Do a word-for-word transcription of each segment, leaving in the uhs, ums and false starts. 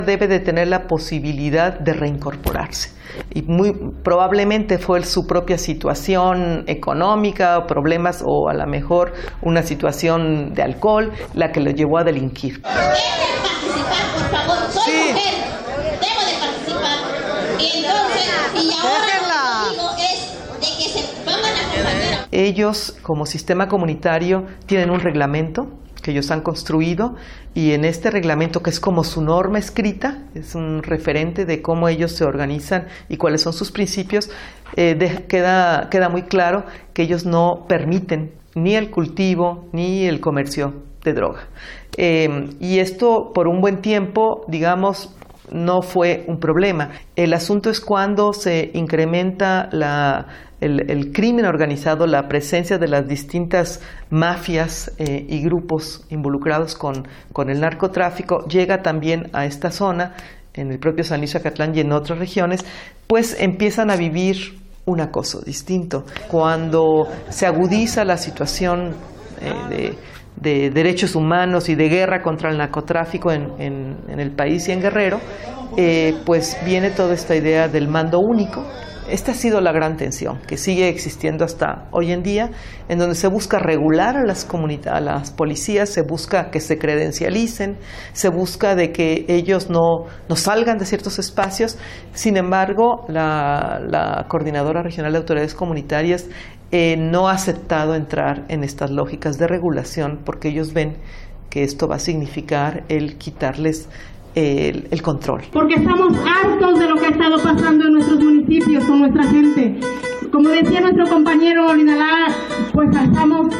debe de tener la posibilidad de reincorporarse. Y muy probablemente fue su propia situación económica o problemas, o a lo mejor una situación de alcohol, la que lo llevó a delinquir. ¿Quieren participar, por favor? Soy sí. mujer, debo de participar. Y entonces, y ahora lo que digo es de que se pongan a acompañar. Ellos, como sistema comunitario, tienen un reglamento que ellos han construido, y en este reglamento, que es como su norma escrita, es un referente de cómo ellos se organizan y cuáles son sus principios, eh, de, queda, queda muy claro que ellos no permiten ni el cultivo ni el comercio de droga. Eh, y esto por un buen tiempo, digamos, no fue un problema. El asunto es cuando se incrementa la, el, el crimen organizado, la presencia de las distintas mafias eh, y grupos involucrados con, con el narcotráfico, llega también a esta zona, en el propio San Luis Acatlán y en otras regiones, pues empiezan a vivir un acoso distinto. Cuando se agudiza la situación eh, de de derechos humanos y de guerra contra el narcotráfico en, en, en el país y en Guerrero, eh, pues viene toda esta idea del mando único. Esta ha sido la gran tensión que sigue existiendo hasta hoy en día, en donde se busca regular a las, a las policías, se busca que se credencialicen, se busca de que ellos no, no salgan de ciertos espacios. Sin embargo, la, la Coordinadora Regional de Autoridades Comunitarias eh, no ha aceptado entrar en estas lógicas de regulación, porque ellos ven que esto va a significar el quitarles El, el control. Porque estamos hartos de lo que ha estado pasando en nuestros municipios con nuestra gente. Como decía nuestro compañero Olinalá, pues alzamos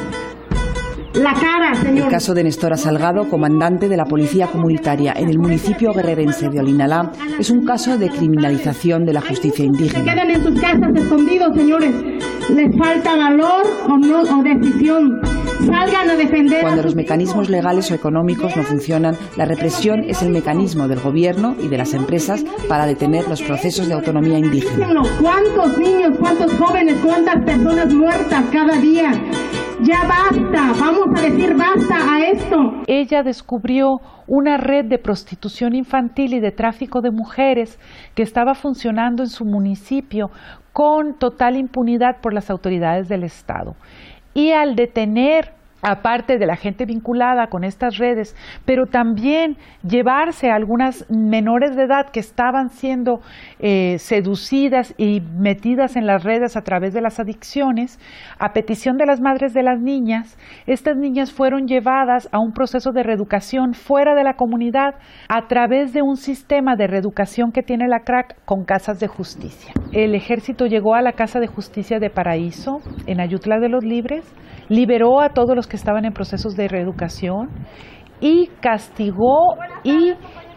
la cara, señor. El caso de Nestora Salgado, comandante de la Policía Comunitaria en el municipio guerrerense de Olinalá, es un caso de criminalización de la justicia indígena. Se quedan en sus casas escondidos, señores. Les falta valor o, no, o decisión. Salgan a defender. Cuando los mecanismos legales o económicos no funcionan, la represión es el mecanismo del gobierno y de las empresas para detener los procesos de autonomía indígena. ¿Cuántos niños, cuántos jóvenes, cuántas personas muertas cada día? Ya basta, vamos a decir basta a esto. Ella descubrió una red de prostitución infantil y de tráfico de mujeres que estaba funcionando en su municipio con total impunidad por las autoridades del Estado. Y al detener, aparte de la gente vinculada con estas redes, pero también llevarse a algunas menores de edad que estaban siendo eh, seducidas y metidas en las redes a través de las adicciones, a petición de las madres de las niñas, estas niñas fueron llevadas a un proceso de reeducación fuera de la comunidad a través de un sistema de reeducación que tiene la C R A C con casas de justicia. El ejército llegó a la Casa de Justicia de Paraíso, en Ayutla de los Libres, liberó a todos los que estaban en procesos de reeducación y castigó y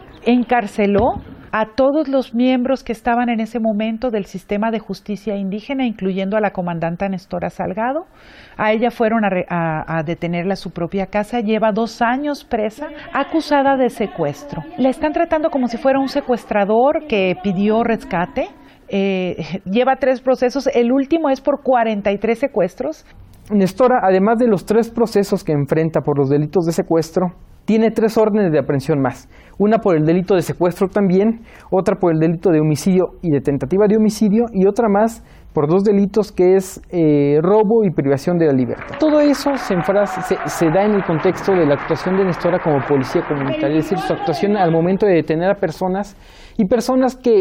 encarceló a todos los miembros que estaban en ese momento del sistema de justicia indígena, incluyendo a la comandanta Nestora Salgado. A ella fueron a, a, a detenerla a su propia casa. Lleva dos años presa, acusada de secuestro. La están tratando como si fuera un secuestrador que pidió rescate. Eh, lleva tres procesos. El último es por cuarenta y tres secuestros. Nestora, además de los tres procesos que enfrenta por los delitos de secuestro, tiene tres órdenes de aprehensión más. Una por el delito de secuestro también, otra por el delito de homicidio y de tentativa de homicidio, y otra más por dos delitos que es eh, robo y privación de la libertad. Todo eso se, enfrasa, se, se da en el contexto de la actuación de Nestora como policía comunitaria, es decir, su actuación al momento de detener a personas, y personas que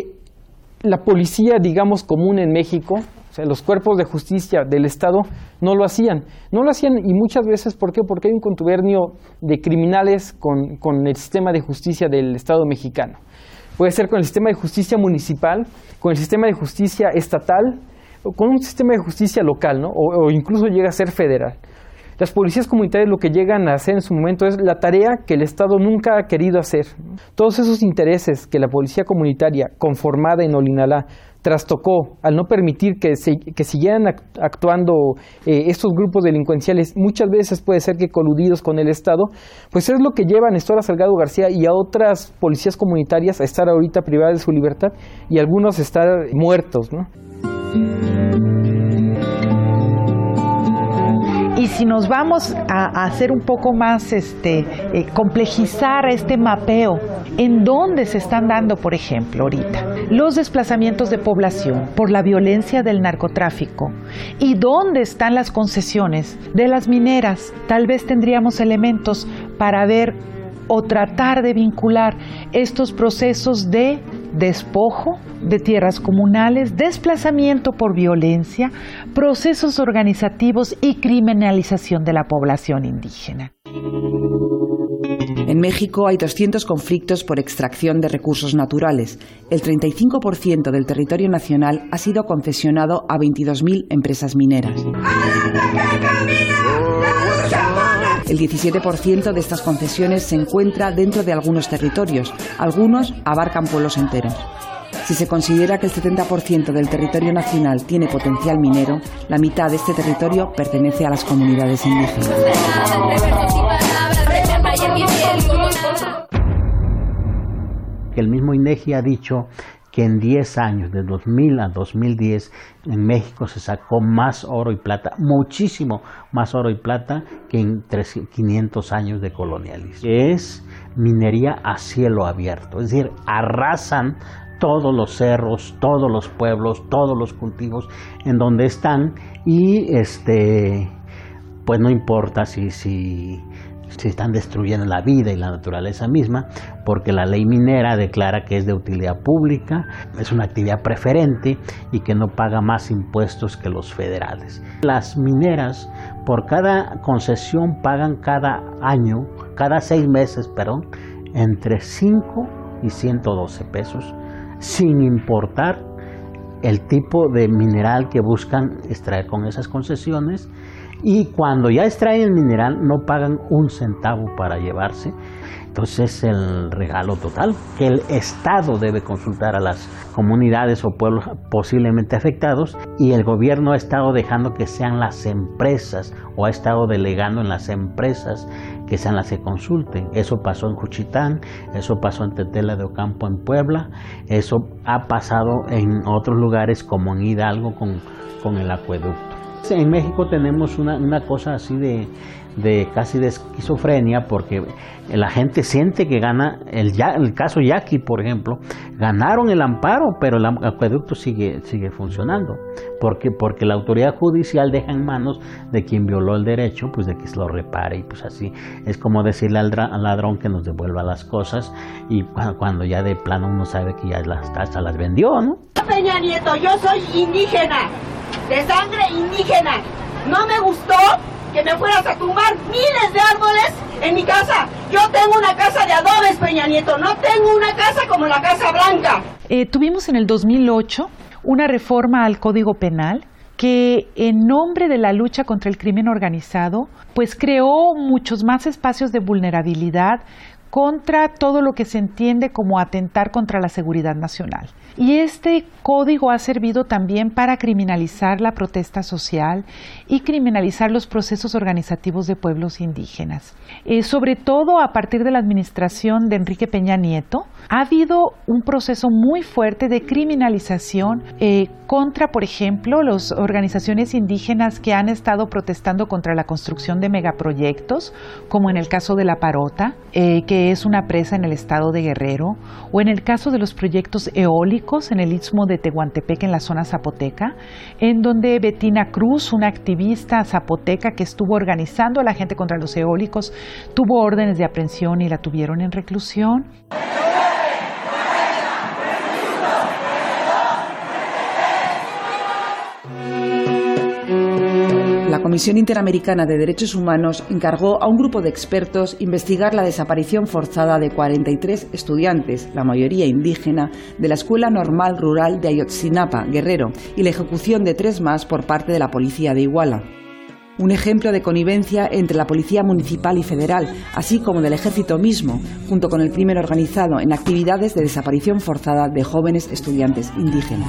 la policía, digamos, común en México, o sea, los cuerpos de justicia del Estado no lo hacían. No lo hacían y muchas veces, ¿por qué? Porque hay un contubernio de criminales con, con el sistema de justicia del Estado mexicano. Puede ser con el sistema de justicia municipal, con el sistema de justicia estatal, o con un sistema de justicia local, ¿no? O, o incluso llega a ser federal. Las policías comunitarias lo que llegan a hacer en su momento es la tarea que el Estado nunca ha querido hacer. Todos esos intereses que la policía comunitaria, conformada en Olinalá, trastocó al no permitir que, se, que siguieran actuando eh, estos grupos delincuenciales, muchas veces puede ser que coludidos con el Estado, pues es lo que lleva a Nestora Salgado García y a otras policías comunitarias a estar ahorita privadas de su libertad y algunos a estar muertos, ¿no? Y si nos vamos a, a hacer un poco más, este, eh, complejizar este mapeo, ¿en dónde se están dando, por ejemplo, ahorita los desplazamientos de población por la violencia del narcotráfico? ¿Y dónde están las concesiones de las mineras? Tal vez tendríamos elementos para ver o tratar de vincular estos procesos de despojo de tierras comunales, desplazamiento por violencia, procesos organizativos y criminalización de la población indígena. En México hay doscientos conflictos por extracción de recursos naturales. El treinta y cinco por ciento del territorio nacional ha sido concesionado a veintidós mil empresas mineras. El diecisiete por ciento de estas concesiones se encuentra dentro de algunos territorios. Algunos abarcan pueblos enteros. Si se considera que el setenta por ciento del territorio nacional tiene potencial minero, la mitad de este territorio pertenece a las comunidades indígenas. El mismo INEGI ha dicho que en diez años, de dos mil a dos mil diez, en México se sacó más oro y plata, muchísimo más oro y plata que en quinientos años de colonialismo. Es minería a cielo abierto, es decir, arrasan todos los cerros, todos los pueblos, todos los cultivos en donde están y este, pues no importa si, si, si están destruyendo la vida y la naturaleza misma, porque la ley minera declara que es de utilidad pública, es una actividad preferente y que no paga más impuestos que los federales. Las mineras por cada concesión pagan cada año, cada seis meses, perdón, entre cinco y ciento doce pesos, sin importar el tipo de mineral que buscan extraer con esas concesiones, y cuando ya extraen el mineral no pagan un centavo para llevarse. Entonces es el regalo total que el Estado debe consultar a las comunidades o pueblos posiblemente afectados, y el gobierno ha estado dejando que sean las empresas o ha estado delegando en las empresas que sean las que consulten. Eso pasó en Juchitán, eso pasó en Tetela de Ocampo en Puebla, eso ha pasado en otros lugares como en Hidalgo con, con el acueducto. En México tenemos una, una cosa así de, de casi de esquizofrenia, porque la gente siente que gana, el, el caso Yaqui, por ejemplo, ganaron el amparo, pero el acueducto sigue, sigue funcionando. ¿Por qué? Porque la autoridad judicial deja en manos de quien violó el derecho, pues de que se lo repare, y pues así es como decirle al, al ladrón que nos devuelva las cosas, y cuando, cuando ya de plano uno sabe que ya las casas las vendió, ¿no? Peña Nieto, yo soy indígena, de sangre indígena. No me gustó que me fueras a tumbar miles de árboles en mi casa. Yo tengo una casa de adobes, Peña Nieto, no tengo una casa como la Casa Blanca. Eh, tuvimos en el dos mil ocho una reforma al Código Penal que, en nombre de la lucha contra el crimen organizado, pues creó muchos más espacios de vulnerabilidad contra todo lo que se entiende como atentar contra la seguridad nacional. Y este código ha servido también para criminalizar la protesta social y criminalizar los procesos organizativos de pueblos indígenas. Eh, sobre todo a partir de la administración de Enrique Peña Nieto, ha habido un proceso muy fuerte de criminalización eh, contra, por ejemplo, las organizaciones indígenas que han estado protestando contra la construcción de megaproyectos, como en el caso de La Parota, eh, que es una presa en el estado de Guerrero, o en el caso de los proyectos eólicos en el istmo de Tehuantepec en la zona zapoteca, en donde Betina Cruz, una activista zapoteca que estuvo organizando a la gente contra los eólicos, tuvo órdenes de aprehensión y la tuvieron en reclusión. La Comisión Interamericana de Derechos Humanos encargó a un grupo de expertos investigar la desaparición forzada de cuarenta y tres estudiantes, la mayoría indígena, de la Escuela Normal Rural de Ayotzinapa, Guerrero, y la ejecución de tres más por parte de la policía de Iguala. Un ejemplo de connivencia entre la policía municipal y federal, así como del ejército mismo, junto con el crimen organizado en actividades de desaparición forzada de jóvenes estudiantes indígenas.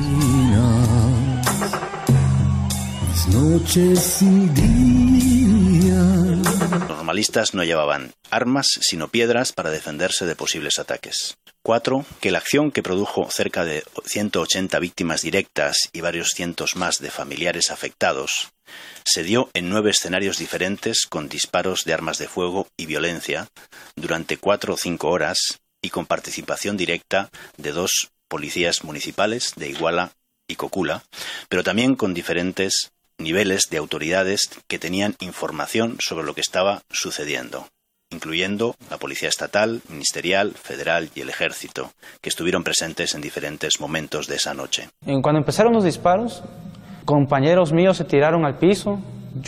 Noches sin día. normalistas no llevaban armas sino piedras para defenderse de posibles ataques. Cuatro, que la acción que produjo cerca de ciento ochenta víctimas directas y varios cientos más de familiares afectados se dio en nueve escenarios diferentes con disparos de armas de fuego y violencia durante cuatro o cinco horas y con participación directa de dos policías municipales de Iguala y Cocula, pero también con diferentes niveles de autoridades que tenían información sobre lo que estaba sucediendo, incluyendo la Policía Estatal, Ministerial, Federal y el Ejército, que estuvieron presentes en diferentes momentos de esa noche. Cuando empezaron los disparos, compañeros míos se tiraron al piso,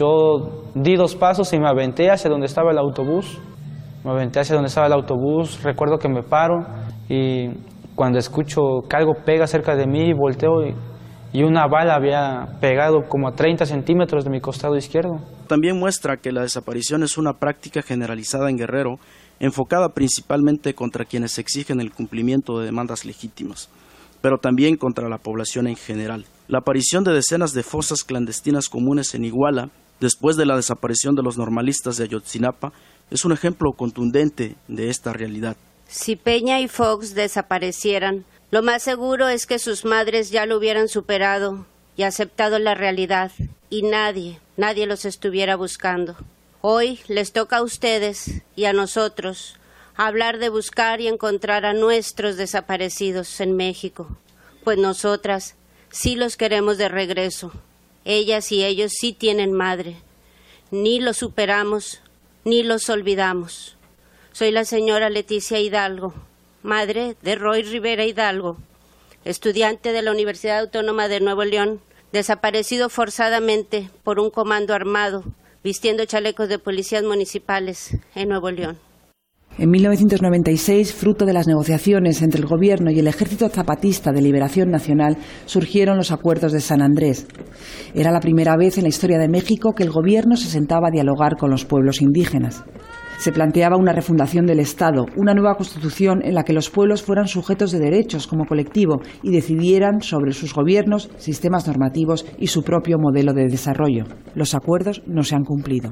yo di dos pasos y me aventé hacia donde estaba el autobús, me aventé hacia donde estaba el autobús, recuerdo que me paro y cuando escucho que algo pega cerca de mí, volteo y, y una bala había pegado como a treinta centímetros de mi costado izquierdo. También muestra que la desaparición es una práctica generalizada en Guerrero, enfocada principalmente contra quienes exigen el cumplimiento de demandas legítimas, pero también contra la población en general. La aparición de decenas de fosas clandestinas comunes en Iguala, después de la desaparición de los normalistas de Ayotzinapa, es un ejemplo contundente de esta realidad. Si Peña y Fox desaparecieran, lo más seguro es que sus madres ya lo hubieran superado y aceptado la realidad, y nadie, nadie los estuviera buscando. Hoy les toca a ustedes y a nosotros hablar de buscar y encontrar a nuestros desaparecidos en México, pues nosotras sí los queremos de regreso. Ellas y ellos sí tienen madre. Ni los superamos, ni los olvidamos. Soy la señora Leticia Hidalgo, madre de Roy Rivera Hidalgo, estudiante de la Universidad Autónoma de Nuevo León, desaparecido forzadamente por un comando armado, vistiendo chalecos de policías municipales en Nuevo León. En mil novecientos noventa y seis, fruto de las negociaciones entre el Gobierno y el Ejército Zapatista de Liberación Nacional, surgieron los Acuerdos de San Andrés. Era la primera vez en la historia de México que el Gobierno se sentaba a dialogar con los pueblos indígenas. Se planteaba una refundación del Estado, una nueva constitución en la que los pueblos fueran sujetos de derechos como colectivo y decidieran sobre sus gobiernos, sistemas normativos y su propio modelo de desarrollo. Los acuerdos no se han cumplido.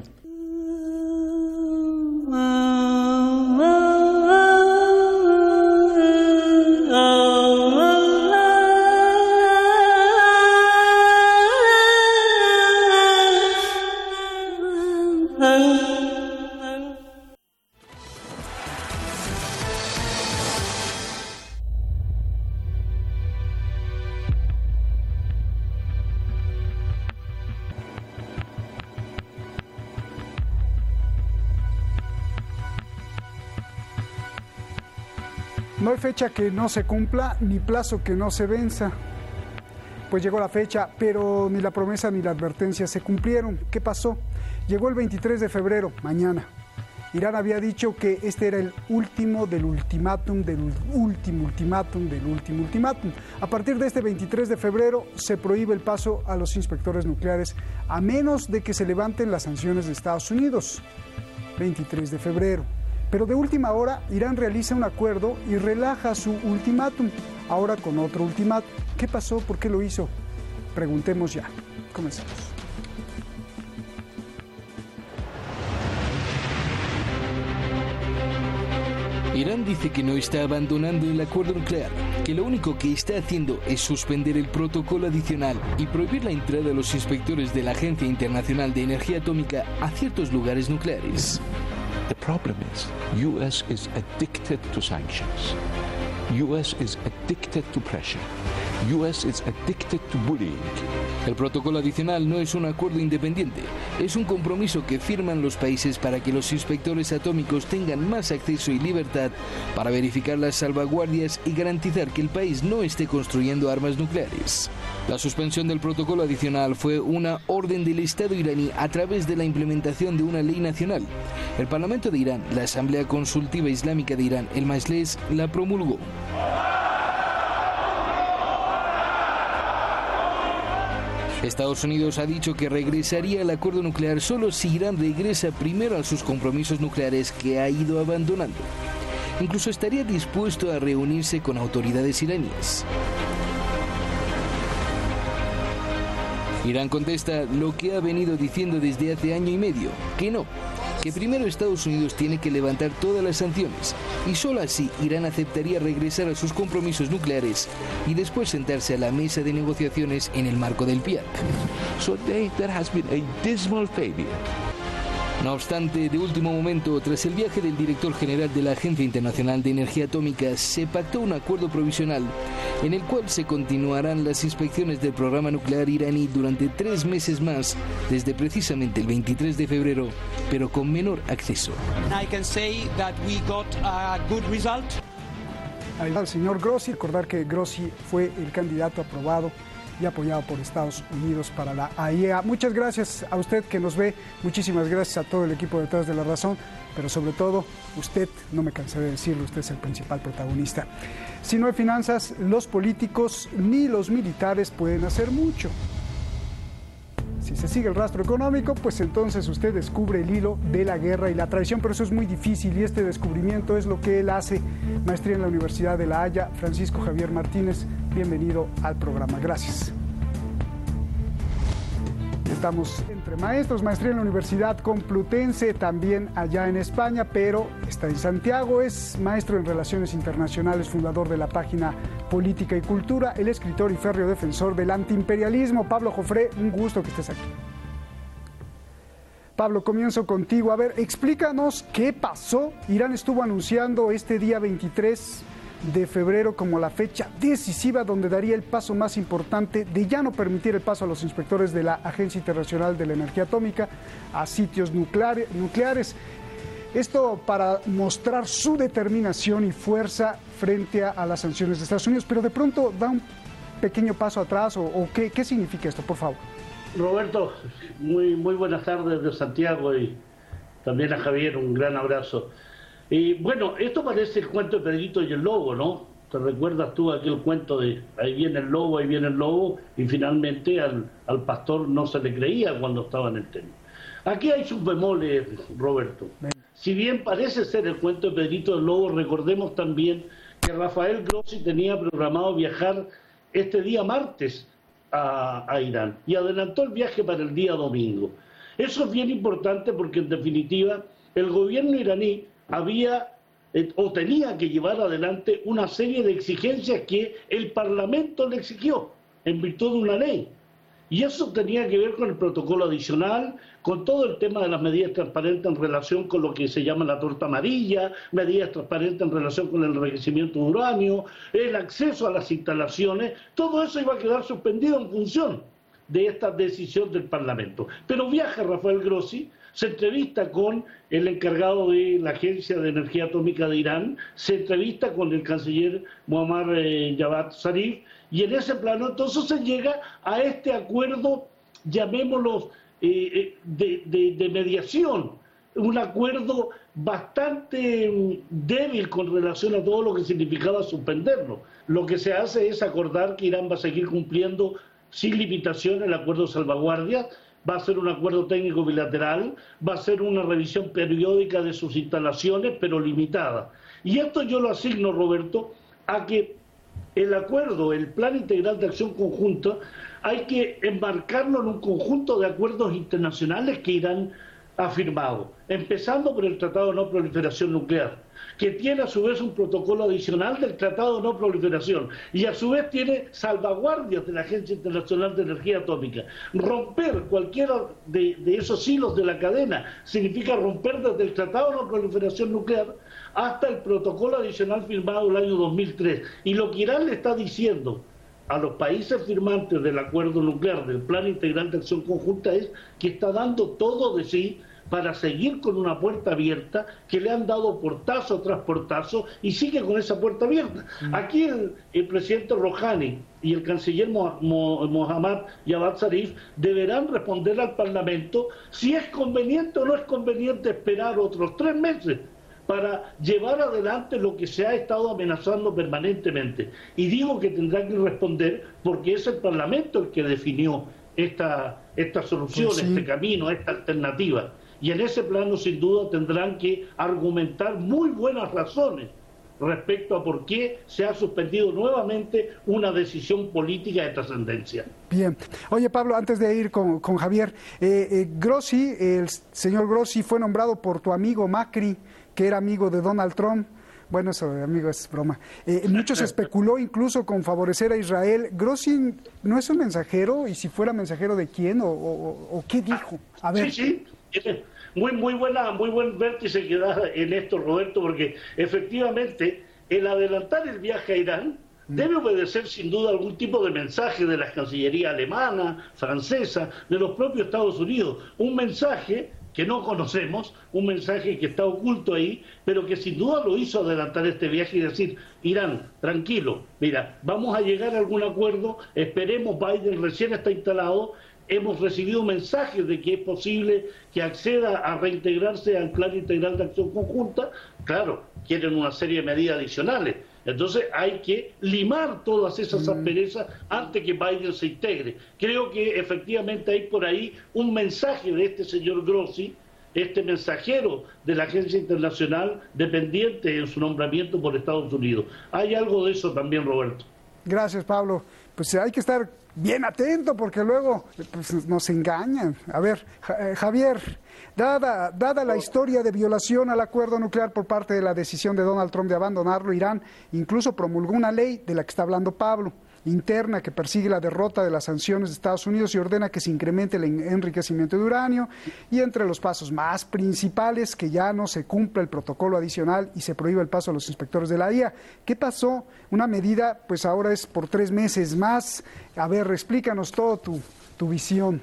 No hay fecha que no se cumpla, ni plazo que no se venza. Pues llegó la fecha, pero ni la promesa ni la advertencia se cumplieron. ¿Qué pasó? Llegó el veintitrés de febrero, mañana. Irán había dicho que este era el último del ultimátum, del último ultimátum, del último ultimátum. A partir de este veintitrés de febrero se prohíbe el paso a los inspectores nucleares, a menos de que se levanten las sanciones de Estados Unidos. veintitrés de febrero. Pero de última hora, Irán realiza un acuerdo y relaja su ultimátum, ahora con otro ultimátum. ¿Qué pasó? ¿Por qué lo hizo? Preguntemos ya. Comencemos. Irán dice que no está abandonando el acuerdo nuclear, que lo único que está haciendo es suspender el protocolo adicional y prohibir la entrada de los inspectores de la Agencia Internacional de Energía Atómica a ciertos lugares nucleares. The problem is, U S is addicted to sanctions. U S is addicted to pressure. U S is addicted to bullying. El protocolo adicional no es un acuerdo independiente, es un compromiso que firman los países para que los inspectores atómicos tengan más acceso y libertad para verificar las salvaguardias y garantizar que el país no esté construyendo armas nucleares. La suspensión del protocolo adicional fue una orden del Estado iraní a través de la implementación de una ley nacional. El Parlamento de Irán, la Asamblea Consultiva Islámica de Irán, el Majlis, la promulgó. Estados Unidos ha dicho que regresaría al acuerdo nuclear solo si Irán regresa primero a sus compromisos nucleares que ha ido abandonando. Incluso estaría dispuesto a reunirse con autoridades iraníes. Irán contesta lo que ha venido diciendo desde hace año y medio, que no, que primero Estados Unidos tiene que levantar todas las sanciones y solo así Irán aceptaría regresar a sus compromisos nucleares y después sentarse a la mesa de negociaciones en el marco del P I A C. So there, there has been a dismal failure. No obstante, de último momento, tras el viaje del director general de la Agencia Internacional de Energía Atómica, se pactó un acuerdo provisional en el cual se continuarán las inspecciones del programa nuclear iraní durante tres meses más, desde precisamente el veintitrés de febrero, pero con menor acceso. I can say that we got a good result. Ahí va el señor Grossi, recordar que Grossi fue el candidato aprobado y apoyado por Estados Unidos para la A I E A. Muchas gracias a usted que nos ve, muchísimas gracias a todo el equipo detrás de La Razón, pero sobre todo usted, no me cansaré de decirlo, usted es el principal protagonista. Si no hay finanzas, los políticos ni los militares pueden hacer mucho. Si se sigue el rastro económico, pues entonces usted descubre el hilo de la guerra y la traición, pero eso es muy difícil y este descubrimiento es lo que él hace. Maestría en la Universidad de La Haya, Francisco Javier Martínez, bienvenido al programa. Gracias. Estamos entre maestros, maestría en la Universidad Complutense, también allá en España, pero está en Santiago, es maestro en Relaciones Internacionales, fundador de la página Política y Cultura, el escritor y férreo defensor del antiimperialismo. Pablo Jofré, un gusto que estés aquí. Pablo, comienzo contigo. A ver, explícanos qué pasó. Irán estuvo anunciando este día veintitrés de febrero como la fecha decisiva donde daría el paso más importante de ya no permitir el paso a los inspectores de la Agencia Internacional de la Energía Atómica a sitios nucleares. Esto para mostrar su determinación y fuerza frente a, a las sanciones de Estados Unidos, pero de pronto da un pequeño paso atrás, o, o ¿qué, qué significa esto, por favor? Roberto, muy, muy buenas tardes de Santiago y también a Javier, un gran abrazo. Y bueno, esto parece el cuento de Pedrito y el lobo, ¿no? ¿Te recuerdas tú aquel cuento de ahí viene el lobo, ahí viene el lobo? Y finalmente al, al pastor no se le creía cuando estaba en el tema. Aquí hay sus bemoles, Roberto. Si bien parece ser el cuento de Pedrito y el lobo, recordemos también que Rafael Grossi tenía programado viajar este día martes a, a Irán y adelantó el viaje para el día domingo. Eso es bien importante porque en definitiva el gobierno iraní había eh, o tenía que llevar adelante una serie de exigencias que el Parlamento le exigió en virtud de una ley. Y eso tenía que ver con el protocolo adicional, con todo el tema de las medidas transparentes en relación con lo que se llama la torta amarilla, medidas transparentes en relación con el enriquecimiento de uranio, el acceso a las instalaciones. Todo eso iba a quedar suspendido en función de esta decisión del Parlamento. Pero viaja Rafael Grossi, se entrevista con el encargado de la Agencia de Energía Atómica de Irán, se entrevista con el canciller Mohammad eh, Javad Zarif, y en ese plano entonces se llega a este acuerdo, llamémoslo, eh, de, de, de mediación, un acuerdo bastante um, débil con relación a todo lo que significaba suspenderlo. Lo que se hace es acordar que Irán va a seguir cumpliendo sin limitación el acuerdo de salvaguardia, va a ser un acuerdo técnico bilateral, va a ser una revisión periódica de sus instalaciones, pero limitada. Y esto yo lo asigno, Roberto, a que el acuerdo, el Plan Integral de Acción Conjunta, hay que enmarcarlo en un conjunto de acuerdos internacionales que Irán ha firmado, empezando por el Tratado de No Proliferación Nuclear, que tiene a su vez un protocolo adicional del Tratado de No Proliferación y a su vez tiene salvaguardias de la Agencia Internacional de Energía Atómica. Romper cualquiera de, de esos hilos de la cadena significa romper desde el Tratado de No Proliferación Nuclear hasta el protocolo adicional firmado el año dos mil tres. Y lo que Irán le está diciendo a los países firmantes del acuerdo nuclear, del Plan Integral de Acción Conjunta, es que está dando todo de sí para seguir con una puerta abierta que le han dado portazo tras portazo y sigue con esa puerta abierta. Aquí el, el presidente Rouhani y el canciller Mo, Mo, Mohammad Javad Zarif deberán responder al Parlamento si es conveniente o no es conveniente esperar otros tres meses para llevar adelante lo que se ha estado amenazando permanentemente. Y digo que tendrán que responder porque es el Parlamento el que definió esta, esta solución, pues sí, este camino, esta alternativa. Y en ese plano, sin duda, tendrán que argumentar muy buenas razones respecto a por qué se ha suspendido nuevamente una decisión política de trascendencia. Bien. Oye, Pablo, antes de ir con, con Javier, eh, eh, Grossi, el señor Grossi fue nombrado por tu amigo Macri, que era amigo de Donald Trump. Bueno, eso, amigo, es broma. Eh, mucho se especuló incluso con favorecer a Israel. Grossi no es un mensajero, y si fuera mensajero, ¿de quién o, o, o qué dijo? A ver. Sí, sí. Muy, muy buena, muy buen vértice que da en esto, Roberto, porque efectivamente el adelantar el viaje a Irán debe obedecer sin duda algún tipo de mensaje de la Cancillería alemana, francesa, de los propios Estados Unidos. Un mensaje que no conocemos, un mensaje que está oculto ahí, pero que sin duda lo hizo adelantar este viaje y decir, Irán, tranquilo, mira, vamos a llegar a algún acuerdo, esperemos, Biden recién está instalado, hemos recibido mensajes de que es posible que acceda a reintegrarse al Plan Integral de Acción Conjunta. Claro, quieren una serie de medidas adicionales. Entonces hay que limar todas esas asperezas antes que Biden se integre. Creo que efectivamente hay por ahí un mensaje de este señor Grossi, este mensajero de la agencia internacional dependiente en su nombramiento por Estados Unidos. Hay algo de eso también, Roberto. Gracias, Pablo. Pues hay que estar bien atento porque luego pues, nos engañan. A ver, Javier, dada, dada la historia de violación al acuerdo nuclear por parte de la decisión de Donald Trump de abandonarlo, Irán incluso promulgó una ley de la que está hablando Pablo, interna, que persigue la derrota de las sanciones de Estados Unidos y ordena que se incremente el enriquecimiento de uranio, y entre los pasos más principales que ya no se cumpla el protocolo adicional y se prohíba el paso a los inspectores de la I A. ¿Qué pasó? Una medida, pues ahora es por tres meses más. A ver, explícanos todo tu, tu visión.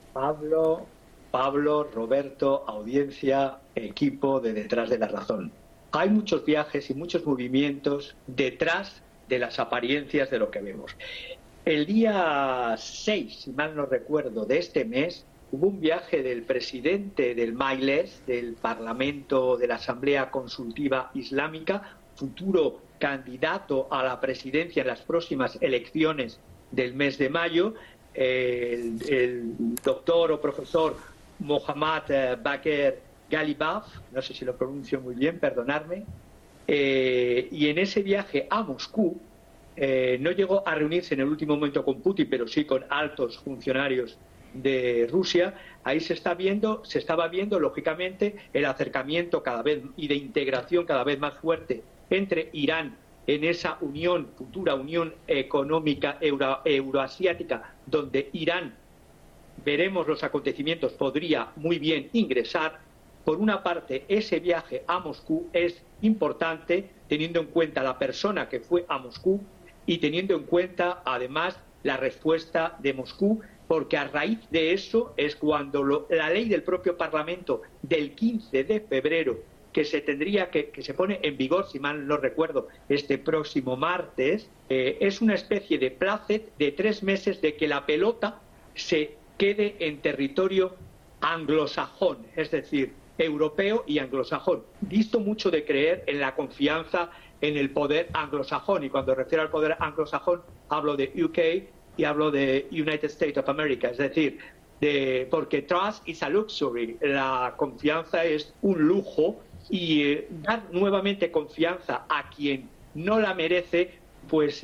Pablo, Pablo, Roberto, audiencia, equipo de Detrás de la Razón. Hay muchos viajes y muchos movimientos detrás de las apariencias de lo que vemos. El día seis, si mal no recuerdo, de este mes, hubo un viaje del presidente del Majlis, del Parlamento de la Asamblea Consultiva Islámica, futuro candidato a la presidencia en las próximas elecciones del mes de mayo, el, el doctor o profesor Mohammad Bakr Galibaf, no sé si lo pronuncio muy bien, perdonadme. Eh, y en ese viaje a Moscú eh, no llegó a reunirse en el último momento con Putin, pero sí con altos funcionarios de Rusia. Ahí se está viendo, se estaba viendo lógicamente el acercamiento cada vez y de integración cada vez más fuerte entre Irán en esa unión, futura unión económica euro, euroasiática, donde Irán, veremos los acontecimientos, podría muy bien ingresar. Por una parte, ese viaje a Moscú es importante teniendo en cuenta la persona que fue a Moscú y teniendo en cuenta además la respuesta de Moscú, porque a raíz de eso es cuando lo, la ley del propio Parlamento del quince de febrero, que se tendría que, que se pone en vigor, si mal no recuerdo, este próximo martes, eh, es una especie de placet de tres meses de que la pelota se quede en territorio anglosajón, es decir, europeo y anglosajón. Disto mucho de creer en la confianza en el poder anglosajón, y cuando refiero al poder anglosajón hablo de U K y hablo de United States of America, es decir, de, porque trust is a luxury, la confianza es un lujo, y eh, dar nuevamente confianza a quien no la merece, pues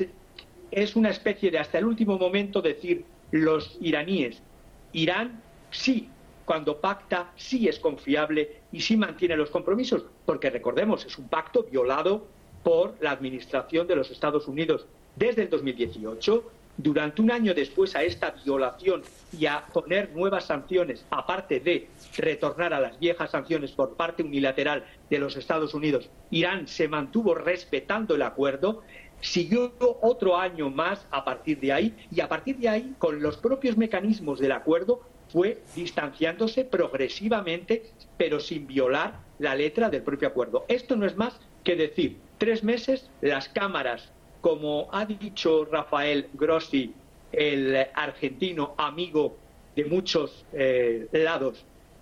es una especie de hasta el último momento decir los iraníes, Irán sí, cuando pacta sí es confiable y sí mantiene los compromisos, porque recordemos, es un pacto violado por la administración de los Estados Unidos desde el dos mil dieciocho, durante un año después a esta violación y a poner nuevas sanciones, aparte de retornar a las viejas sanciones por parte unilateral de los Estados Unidos, Irán se mantuvo respetando el acuerdo, siguió otro año más a partir de ahí, y a partir de ahí, con los propios mecanismos del acuerdo, fue distanciándose progresivamente, pero sin violar la letra del propio acuerdo. Esto no es más que decir, tres meses, las cámaras, como ha dicho Rafael Grossi, el argentino amigo de muchos eh, lados,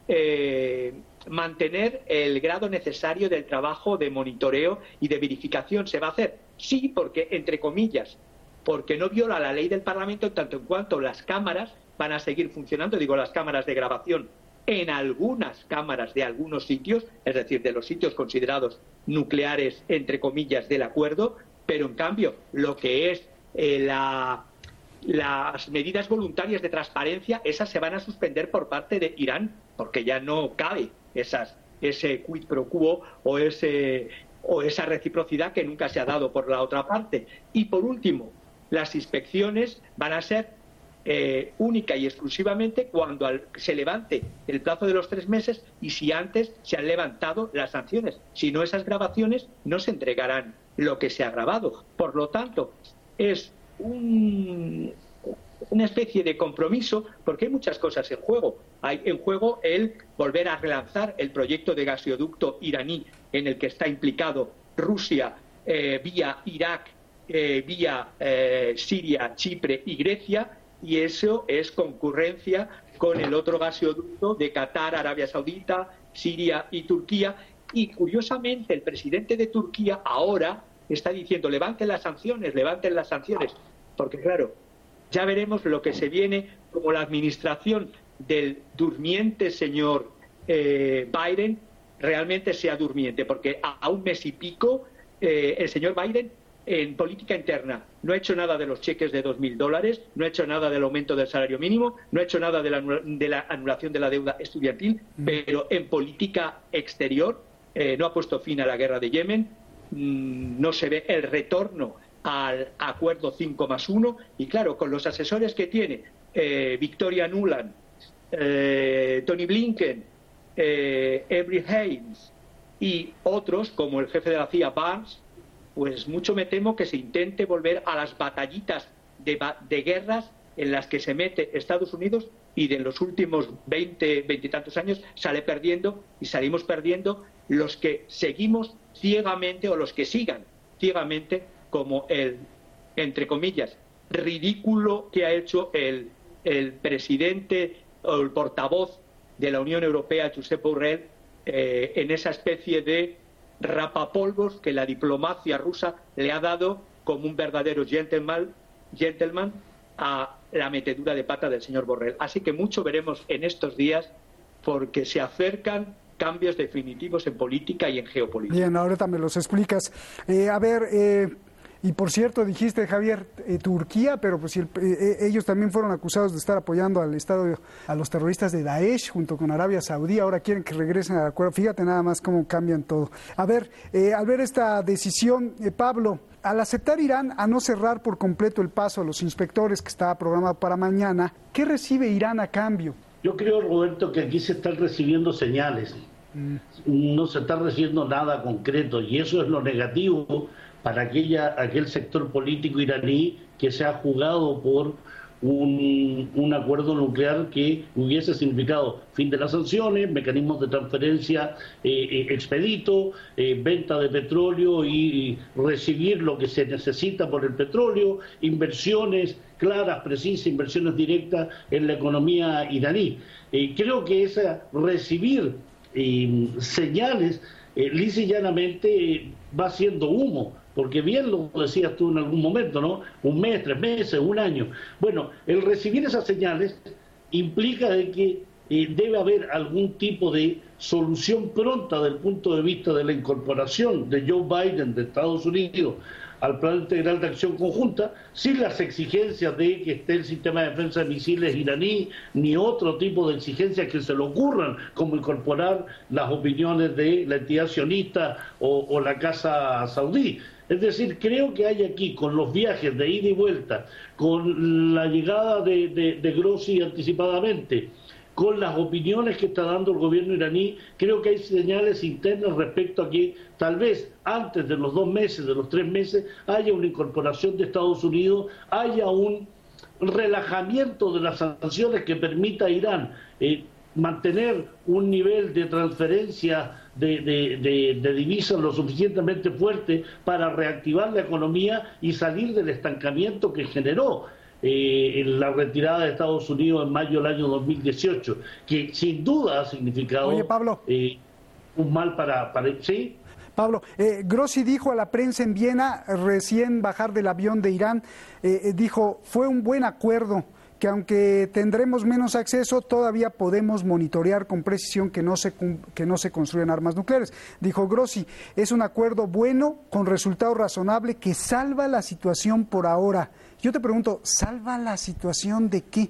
eh, mantener el grado necesario del trabajo de monitoreo y de verificación. ¿Se va a hacer? Sí, porque, entre comillas, porque no viola la ley del Parlamento en tanto en cuanto las cámaras van a seguir funcionando, digo las cámaras de grabación en algunas cámaras de algunos sitios, es decir, de los sitios considerados nucleares, entre comillas, del acuerdo, pero en cambio lo que es eh, la, las medidas voluntarias de transparencia, esas se van a suspender por parte de Irán, porque ya no cabe esas, ese quid pro quo o, ese, o esa reciprocidad que nunca se ha dado por la otra parte. Y por último, las inspecciones van a ser eh, única y exclusivamente cuando al, se levante el plazo de los tres meses y si antes se han levantado las sanciones. Si no, esas grabaciones no se entregarán lo que se ha grabado. Por lo tanto, es un, una especie de compromiso, porque hay muchas cosas en juego. Hay en juego el volver a relanzar el proyecto de gasoducto iraní en el que está implicado Rusia eh, vía Irak, eh, vía eh, Siria, Chipre y Grecia, y eso es concurrencia con el otro gasoducto de Qatar, Arabia Saudita, Siria y Turquía. Y curiosamente el presidente de Turquía ahora está diciendo levanten las sanciones, levanten las sanciones, porque claro, ya veremos lo que se viene como la administración del durmiente señor eh, Biden realmente sea durmiente, porque a, a un mes y pico eh, el señor Biden en política interna no ha hecho nada de los cheques de dos mil dólares, no ha hecho nada del aumento del salario mínimo, no ha hecho nada de la, de la anulación de la deuda estudiantil, mm. pero en política exterior eh, no ha puesto fin a la guerra de Yemen, mmm, no se ve el retorno al acuerdo cinco más uno, y claro, con los asesores que tiene eh, Victoria Nuland, eh, Tony Blinken, eh, Avery Haines y otros como el jefe de la C I A, Barnes, pues mucho me temo que se intente volver a las batallitas de, de guerras en las que se mete Estados Unidos y de los últimos veinte, veinte y tantos años sale perdiendo y salimos perdiendo los que seguimos ciegamente o los que sigan ciegamente como el, entre comillas, ridículo que ha hecho el, el presidente o el portavoz de la Unión Europea, Josep Borrell, eh, en esa especie de rapapolvos que la diplomacia rusa le ha dado como un verdadero gentleman, gentleman a la metedura de pata del señor Borrell. Así que mucho veremos en estos días porque se acercan cambios definitivos en política y en geopolítica. Bien, ahorita me los explicas. Eh, a ver, eh, y por cierto, dijiste, Javier, eh, Turquía, pero pues el, eh, ellos también fueron acusados de estar apoyando al Estado, a los terroristas de Daesh junto con Arabia Saudí. Ahora quieren que regresen al acuerdo. Fíjate nada más cómo cambian todo. A ver, eh, al ver esta decisión, eh, Pablo, al aceptar Irán a no cerrar por completo el paso a los inspectores que estaba programado para mañana, ¿qué recibe Irán a cambio? Yo creo, Roberto, que aquí se están recibiendo señales. Mm. No se está recibiendo nada concreto y eso es lo negativo para aquella, aquel sector político iraní que se ha jugado por un, un acuerdo nuclear que hubiese significado fin de las sanciones, mecanismos de transferencia eh, eh, expedito, eh, venta de petróleo y, y recibir lo que se necesita por el petróleo, inversiones claras, precisas, inversiones directas en la economía iraní. Eh, creo que esa recibir eh, señales eh, lisa y llanamente eh, va siendo humo. Porque bien lo decías tú en algún momento, ¿no? Un mes, tres meses, un año. Bueno, el recibir esas señales implica de que eh, debe haber algún tipo de solución pronta desde el punto de vista de la incorporación de Joe Biden de Estados Unidos al Plan Integral de Acción Conjunta, sin las exigencias de que esté el sistema de defensa de misiles iraní, ni otro tipo de exigencias que se le ocurran, como incorporar las opiniones de la entidad sionista o, o la Casa Saudí. Es decir, creo que hay aquí, con los viajes de ida y vuelta, con la llegada de, de, de Grossi anticipadamente, con las opiniones que está dando el gobierno iraní, creo que hay señales internas respecto a que tal vez antes de los dos meses, de los tres meses, haya una incorporación de Estados Unidos, haya un relajamiento de las sanciones que permita a Irán eh, mantener un nivel de transferencia de, de, de, de divisas lo suficientemente fuerte para reactivar la economía y salir del estancamiento que generó eh, la retirada de Estados Unidos en mayo del año dos mil dieciocho, que sin duda ha significado Oye, Pablo. Eh, un mal para... para ¿sí? Pablo, eh, Grossi dijo a la prensa en Viena, recién bajar del avión de Irán, eh, dijo, fue un buen acuerdo que aunque tendremos menos acceso, todavía podemos monitorear con precisión que no se, que no se construyan armas nucleares. Dijo Grossi, es un acuerdo bueno, con resultado razonable, que salva la situación por ahora. Yo te pregunto, ¿salva la situación de qué?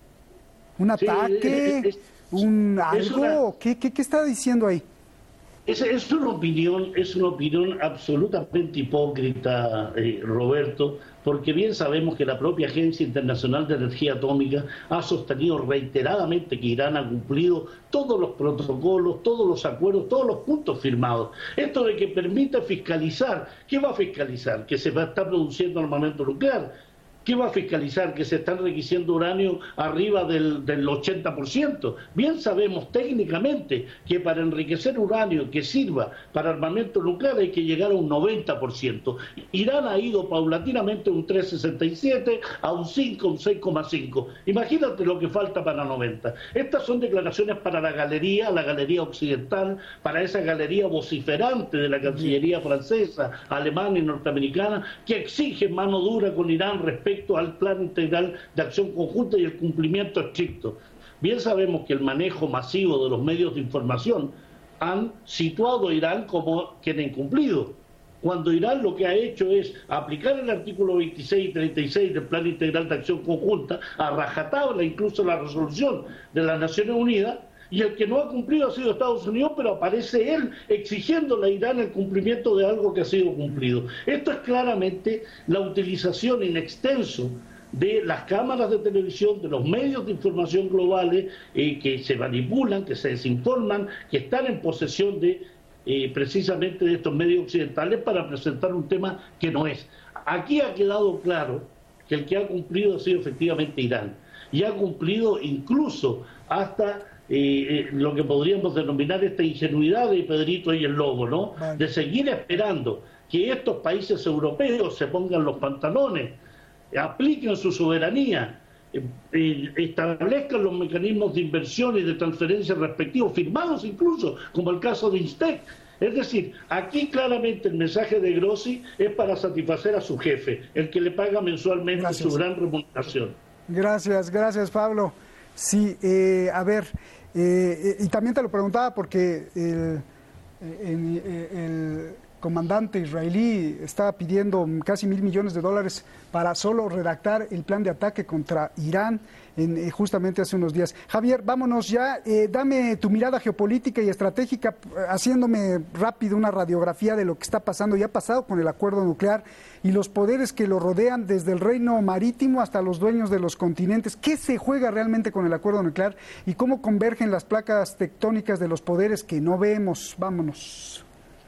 ¿Un ataque? Sí, es, ¿Un algo? Una... ¿Qué, qué, ¿Qué está diciendo ahí? Es, es una opinión, es una opinión absolutamente hipócrita, eh, Roberto, porque bien sabemos que la propia Agencia Internacional de Energía Atómica ha sostenido reiteradamente que Irán ha cumplido todos los protocolos, todos los acuerdos, todos los puntos firmados. Esto de que permite fiscalizar, ¿qué va a fiscalizar? Que se va a estar produciendo armamento nuclear. ¿Qué va a fiscalizar? Que se están requiriendo uranio arriba del, del ochenta por ciento. Bien sabemos técnicamente que para enriquecer uranio que sirva para armamento nuclear hay que llegar a un noventa por ciento. Irán ha ido paulatinamente de un tres coma sesenta y siete a un cinco, un seis coma cinco. Imagínate lo que falta para noventa. Estas son declaraciones para la galería, la galería occidental, para esa galería vociferante de la Cancillería francesa, alemana y norteamericana, que exige mano dura con Irán respecto al plan integral de acción conjunta y el cumplimiento estricto. Bien sabemos que el manejo masivo de los medios de información han situado a Irán como quien ha incumplido, cuando Irán lo que ha hecho es aplicar el artículo veintiséis y treinta y seis del plan integral de acción conjunta, a rajatabla incluso la resolución de las Naciones Unidas, y el que no ha cumplido ha sido Estados Unidos, pero aparece él exigiéndole a Irán el cumplimiento de algo que ha sido cumplido. Esto es claramente la utilización in extenso de las cámaras de televisión, de los medios de información globales eh, que se manipulan, que se desinforman, que están en posesión de eh, precisamente de estos medios occidentales para presentar un tema que no es. Aquí ha quedado claro que el que ha cumplido ha sido efectivamente Irán, y ha cumplido incluso hasta Eh, eh, lo que podríamos denominar esta ingenuidad de Pedrito y el Lobo, ¿no? Vale. De seguir esperando que estos países europeos se pongan los pantalones, apliquen su soberanía, eh, eh, establezcan los mecanismos de inversión y de transferencia respectivos, firmados incluso, como el caso de Instec. Es decir, aquí claramente el mensaje de Grossi es para satisfacer a su jefe, el que le paga mensualmente gracias. Su gran remuneración. Gracias, gracias Pablo. Sí, eh, a ver, eh, y también te lo preguntaba porque el, el, el comandante israelí estaba pidiendo casi mil millones de dólares para solo redactar el plan de ataque contra Irán en, eh, justamente hace unos días. Javier, vámonos ya, eh, dame tu mirada geopolítica y estratégica, haciéndome rápido una radiografía de lo que está pasando y ha pasado con el acuerdo nuclear y los poderes que lo rodean, desde el reino marítimo hasta los dueños de los continentes. ¿Qué se juega realmente con el acuerdo nuclear y cómo convergen las placas tectónicas de los poderes que no vemos? Vámonos.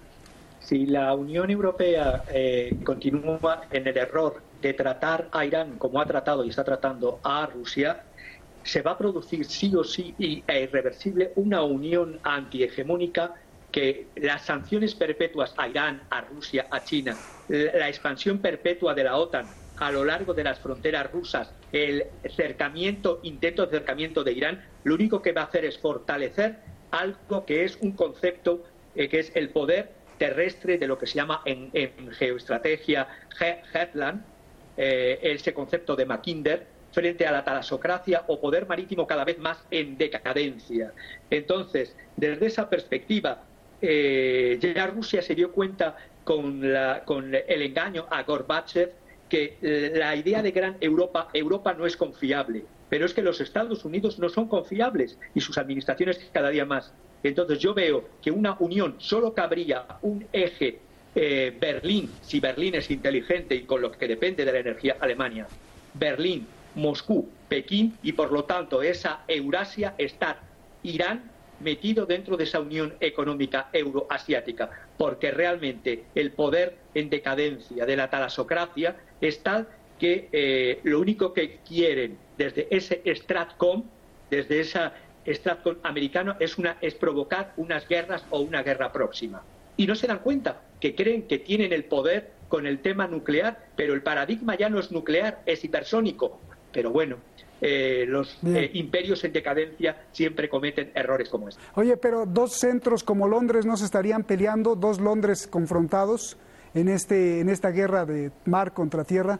Si la Unión Europea eh, continúa en el error de tratar a Irán como ha tratado y está tratando a Rusia, se va a producir sí o sí y e irreversible una unión antihegemónica que las sanciones perpetuas a Irán, a Rusia, a China, la expansión perpetua de la OTAN a lo largo de las fronteras rusas, el cercamiento, intento de acercamiento de Irán, lo único que va a hacer es fortalecer algo que es un concepto eh, que es el poder terrestre, de lo que se llama en, en geoestrategia Headland, eh, ese concepto de Mackinder, frente a la talasocracia o poder marítimo cada vez más en decadencia. Entonces, desde esa perspectiva, eh, ya Rusia se dio cuenta con, la, con el engaño a Gorbachev que la idea de gran Europa, Europa no es confiable, pero es que los Estados Unidos no son confiables y sus administraciones cada día más. Entonces yo veo que una unión solo cabría un eje eh, Berlín, si Berlín es inteligente y con lo que depende de la energía Alemania, Berlín, Moscú, Pekín, y por lo tanto esa Eurasia está Irán metido dentro de esa unión económica euroasiática, porque realmente el poder en decadencia de la talasocracia es tal que eh, lo único que quieren desde ese Stratcom, desde esa Stratcom americano, es, una, es provocar unas guerras o una guerra próxima. Y no se dan cuenta que creen que tienen el poder con el tema nuclear, pero el paradigma ya no es nuclear, es hipersónico. Pero bueno, eh, los eh, imperios en decadencia siempre cometen errores como este. Oye, pero dos centros como Londres no se estarían peleando, dos Londres confrontados en este en esta guerra de mar contra tierra.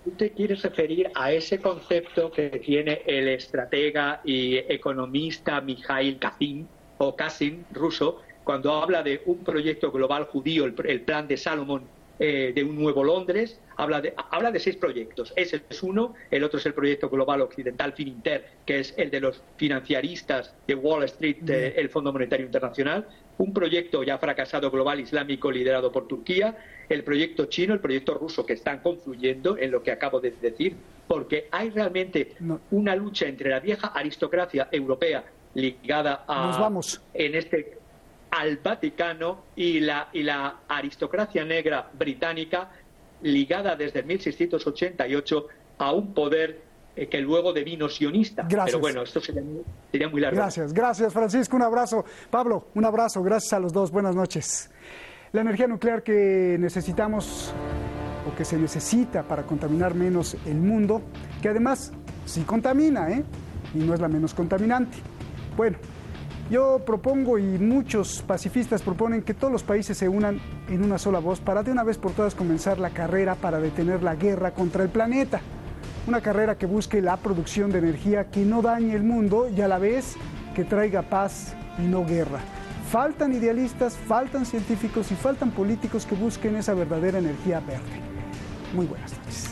tú te quieres referir a ese concepto que tiene el estratega y economista Mikhail Kazin, o Kazin, ruso, cuando habla de un proyecto global judío, el, el plan de Salomón, eh, de un nuevo Londres, habla de, habla de seis proyectos. Ese es uno, el otro es el proyecto global occidental Fininter, que es el de los financiaristas de Wall Street, eh, el Fondo Monetario Internacional, un proyecto ya fracasado global islámico liderado por Turquía, el proyecto chino, el proyecto ruso, que están confluyendo en lo que acabo de decir, porque hay realmente no. una lucha entre la vieja aristocracia europea ligada a Nos vamos. en este al Vaticano y la y la aristocracia negra británica ligada desde mil seiscientos ochenta y ocho a un poder eh, que luego devino sionista. Gracias. Pero bueno, esto sería, sería muy largo. Gracias, gracias Francisco, un abrazo. Pablo, un abrazo, gracias a los dos, buenas noches. La energía nuclear que necesitamos o que se necesita para contaminar menos el mundo, que además sí contamina, ¿eh? Y no es la menos contaminante. Bueno, yo propongo y muchos pacifistas proponen que todos los países se unan en una sola voz para de una vez por todas comenzar la carrera para detener la guerra contra el planeta. Una carrera que busque la producción de energía que no dañe el mundo y a la vez que traiga paz y no guerra. Faltan idealistas, faltan científicos y faltan políticos que busquen esa verdadera energía verde. Muy buenas noches.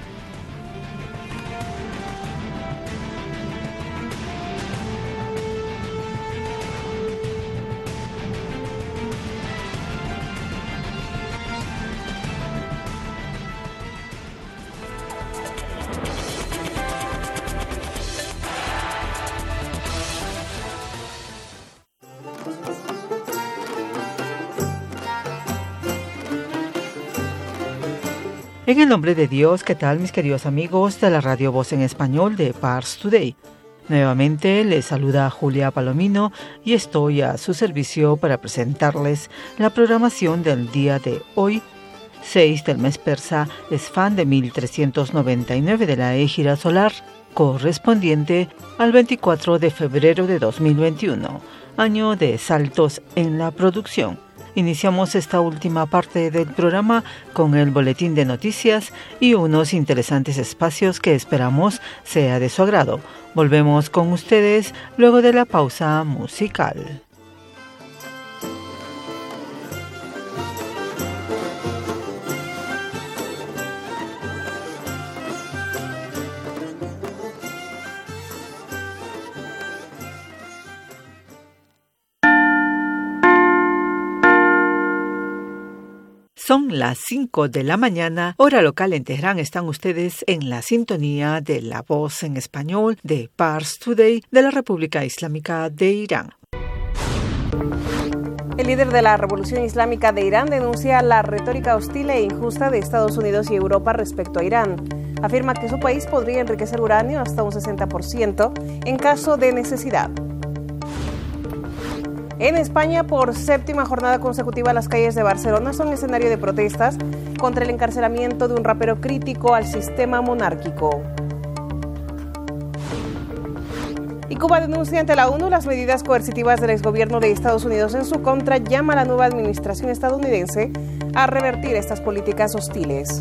En el nombre de Dios, ¿qué tal mis queridos amigos de la Radio Voz en Español de Pars Today? Nuevamente les saluda Julia Palomino y estoy a su servicio para presentarles la programación del día de hoy, seis del mes persa Esfán de mil trescientos noventa y nueve de la Égira solar, correspondiente al veinticuatro de febrero de dos mil veintiuno, año de saltos en la producción. Iniciamos esta última parte del programa con el boletín de noticias y unos interesantes espacios que esperamos sea de su agrado. Volvemos con ustedes luego de la pausa musical. Son las cinco de la mañana, hora local en Teherán. Están ustedes en la sintonía de La Voz en Español de Pars Today de la República Islámica de Irán. El líder de la Revolución Islámica de Irán denuncia la retórica hostil e injusta de Estados Unidos y Europa respecto a Irán. Afirma que su país podría enriquecer uranio hasta un sesenta por ciento en caso de necesidad. En España, por séptima jornada consecutiva, las calles de Barcelona son escenario de protestas contra el encarcelamiento de un rapero crítico al sistema monárquico. Y Cuba denuncia ante la ONU las medidas coercitivas del exgobierno de Estados Unidos en su contra. Llama a la nueva administración estadounidense a revertir estas políticas hostiles.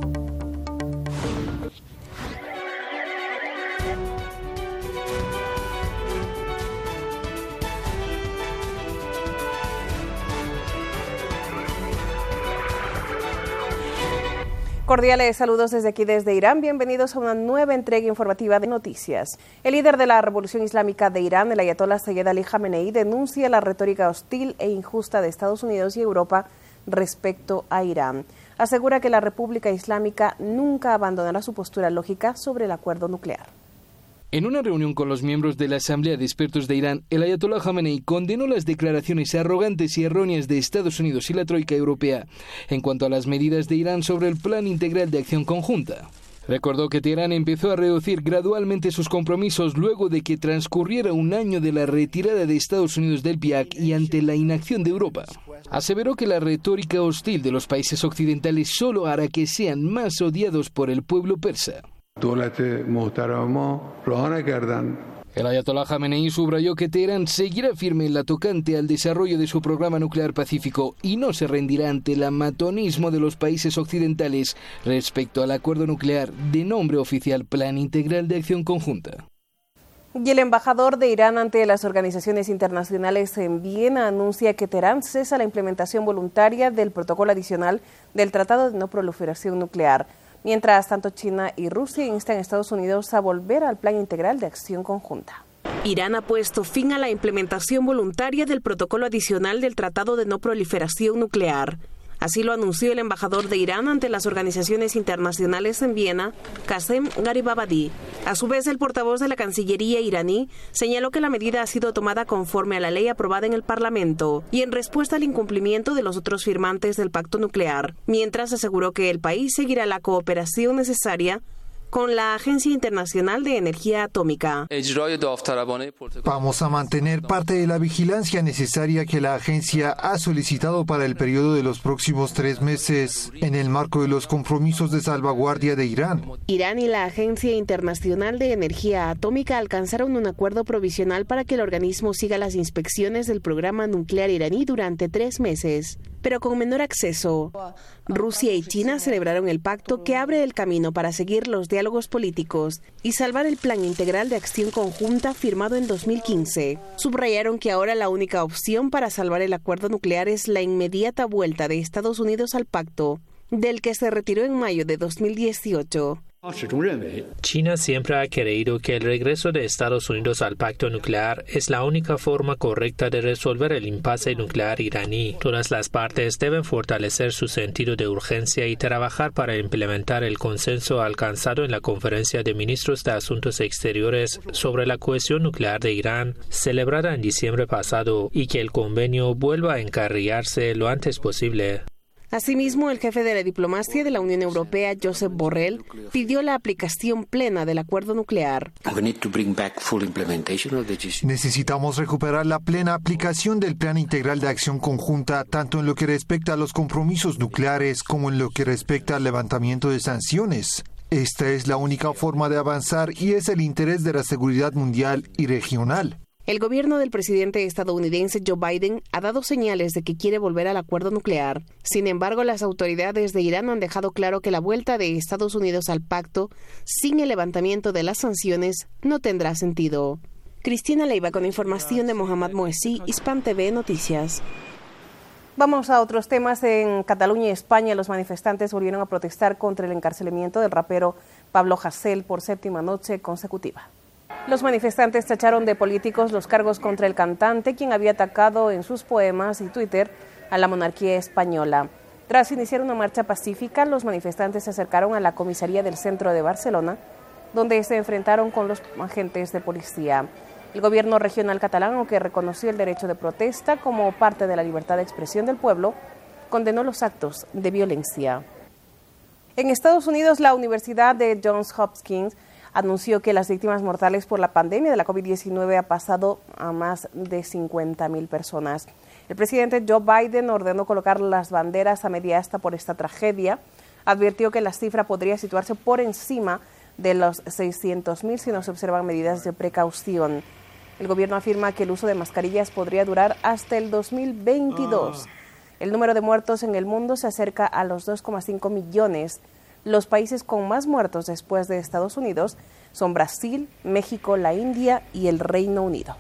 Cordiales saludos desde aquí, desde Irán. Bienvenidos a una nueva entrega informativa de noticias. El líder de la Revolución Islámica de Irán, el ayatolá Sayed Ali Khamenei, denuncia la retórica hostil e injusta de Estados Unidos y Europa respecto a Irán. Asegura que la República Islámica nunca abandonará su postura lógica sobre el acuerdo nuclear. En una reunión con los miembros de la Asamblea de Expertos de Irán, el ayatolá Khamenei condenó las declaraciones arrogantes y erróneas de Estados Unidos y la troika europea en cuanto a las medidas de Irán sobre el Plan Integral de Acción Conjunta. Recordó que Teherán empezó a reducir gradualmente sus compromisos luego de que transcurriera un año de la retirada de Estados Unidos del P I A C y ante la inacción de Europa. Aseveró que la retórica hostil de los países occidentales solo hará que sean más odiados por el pueblo persa. El ayatolá Jamenei subrayó que Teherán seguirá firme en la tocante al desarrollo de su programa nuclear pacífico y no se rendirá ante el amatonismo de los países occidentales respecto al acuerdo nuclear de nombre oficial Plan Integral de Acción Conjunta. Y el embajador de Irán ante las organizaciones internacionales en Viena anuncia que Teherán cesa la implementación voluntaria del protocolo adicional del Tratado de No Proliferación Nuclear. Mientras tanto, China y Rusia instan a Estados Unidos a volver al Plan Integral de Acción Conjunta. Irán ha puesto fin a la implementación voluntaria del protocolo adicional del Tratado de No Proliferación Nuclear. Así lo anunció el embajador de Irán ante las organizaciones internacionales en Viena, Qasem Gharibabadi. A su vez, el portavoz de la Cancillería iraní señaló que la medida ha sido tomada conforme a la ley aprobada en el Parlamento y en respuesta al incumplimiento de los otros firmantes del pacto nuclear, mientras aseguró que el país seguirá la cooperación necesaria con la Agencia Internacional de Energía Atómica. Vamos a mantener parte de la vigilancia necesaria que la agencia ha solicitado para el periodo de los próximos tres meses, en el marco de los compromisos de salvaguardia de Irán. Irán y la Agencia Internacional de Energía Atómica alcanzaron un acuerdo provisional para que el organismo siga las inspecciones del programa nuclear iraní durante tres meses, pero con menor acceso. Rusia y China celebraron el pacto que abre el camino para seguir los diálogos políticos y salvar el Plan Integral de Acción Conjunta firmado en dos mil quince. Subrayaron que ahora la única opción para salvar el acuerdo nuclear es la inmediata vuelta de Estados Unidos al pacto, del que se retiró en mayo de dos mil dieciocho. China siempre ha creído que el regreso de Estados Unidos al pacto nuclear es la única forma correcta de resolver el impasse nuclear iraní. Todas las partes deben fortalecer su sentido de urgencia y trabajar para implementar el consenso alcanzado en la Conferencia de Ministros de Asuntos Exteriores sobre la cohesión nuclear de Irán, celebrada en diciembre pasado, y que el convenio vuelva a encarrilarse lo antes posible. Asimismo, el jefe de la diplomacia de la Unión Europea, Josep Borrell, pidió la aplicación plena del acuerdo nuclear. Necesitamos recuperar la plena aplicación del Plan Integral de Acción Conjunta, tanto en lo que respecta a los compromisos nucleares como en lo que respecta al levantamiento de sanciones. Esta es la única forma de avanzar y es el interés de la seguridad mundial y regional. El gobierno del presidente estadounidense Joe Biden ha dado señales de que quiere volver al acuerdo nuclear. Sin embargo, las autoridades de Irán han dejado claro que la vuelta de Estados Unidos al pacto, sin el levantamiento de las sanciones, no tendrá sentido. Cristina Leiva con información de Mohamed Moesí, Hispan T V Noticias. Vamos a otros temas. En Cataluña y España, los manifestantes volvieron a protestar contra el encarcelamiento del rapero Pablo Hasél por séptima noche consecutiva. Los manifestantes tacharon de políticos los cargos contra el cantante, quien había atacado en sus poemas y Twitter a la monarquía española. Tras iniciar una marcha pacífica, los manifestantes se acercaron a la comisaría del centro de Barcelona, donde se enfrentaron con los agentes de policía. El gobierno regional catalán, aunque reconoció el derecho de protesta como parte de la libertad de expresión del pueblo, condenó los actos de violencia. En Estados Unidos, la Universidad de Johns Hopkins anunció que las víctimas mortales por la pandemia de la COVID diecinueve ha pasado a más de cincuenta mil personas. El presidente Joe Biden ordenó colocar las banderas a media asta por esta tragedia. Advirtió que la cifra podría situarse por encima de los seiscientos mil si no se observan medidas de precaución. El gobierno afirma que el uso de mascarillas podría durar hasta el dos mil veintidós. El número de muertos en el mundo se acerca a los dos coma cinco millones. Los países con más muertos después de Estados Unidos son Brasil, México, la India y el Reino Unido.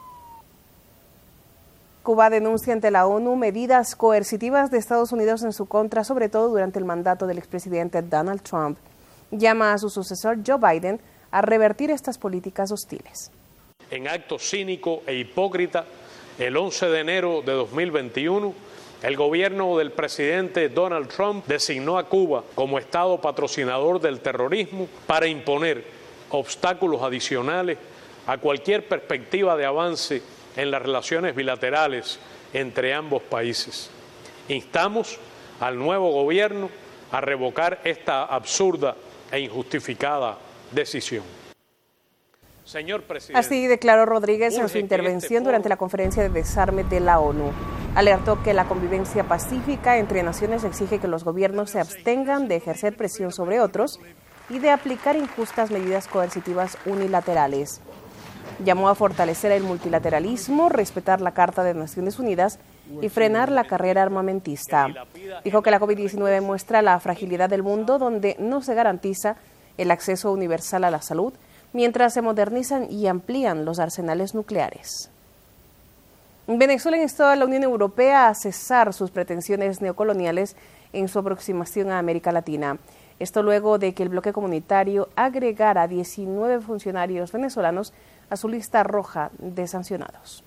Cuba denuncia ante la ONU medidas coercitivas de Estados Unidos en su contra, sobre todo durante el mandato del expresidente Donald Trump. Llama a su sucesor Joe Biden a revertir estas políticas hostiles. En acto cínico e hipócrita, el once de enero de dos mil veintiuno, el gobierno del presidente Donald Trump designó a Cuba como Estado patrocinador del terrorismo para imponer obstáculos adicionales a cualquier perspectiva de avance en las relaciones bilaterales entre ambos países. Instamos al nuevo gobierno a revocar esta absurda e injustificada decisión. Señor presidente, así declaró Rodríguez en su intervención este durante la conferencia de desarme de la ONU. Alertó que la convivencia pacífica entre naciones exige que los gobiernos se abstengan de ejercer presión sobre otros y de aplicar injustas medidas coercitivas unilaterales. Llamó a fortalecer el multilateralismo, respetar la Carta de Naciones Unidas y frenar la carrera armamentista. Dijo que la COVID diecinueve muestra la fragilidad del mundo donde no se garantiza el acceso universal a la salud, mientras se modernizan y amplían los arsenales nucleares. Venezuela instó a la Unión Europea a cesar sus pretensiones neocoloniales en su aproximación a América Latina. Esto luego de que el bloque comunitario agregara diecinueve funcionarios venezolanos a su lista roja de sancionados.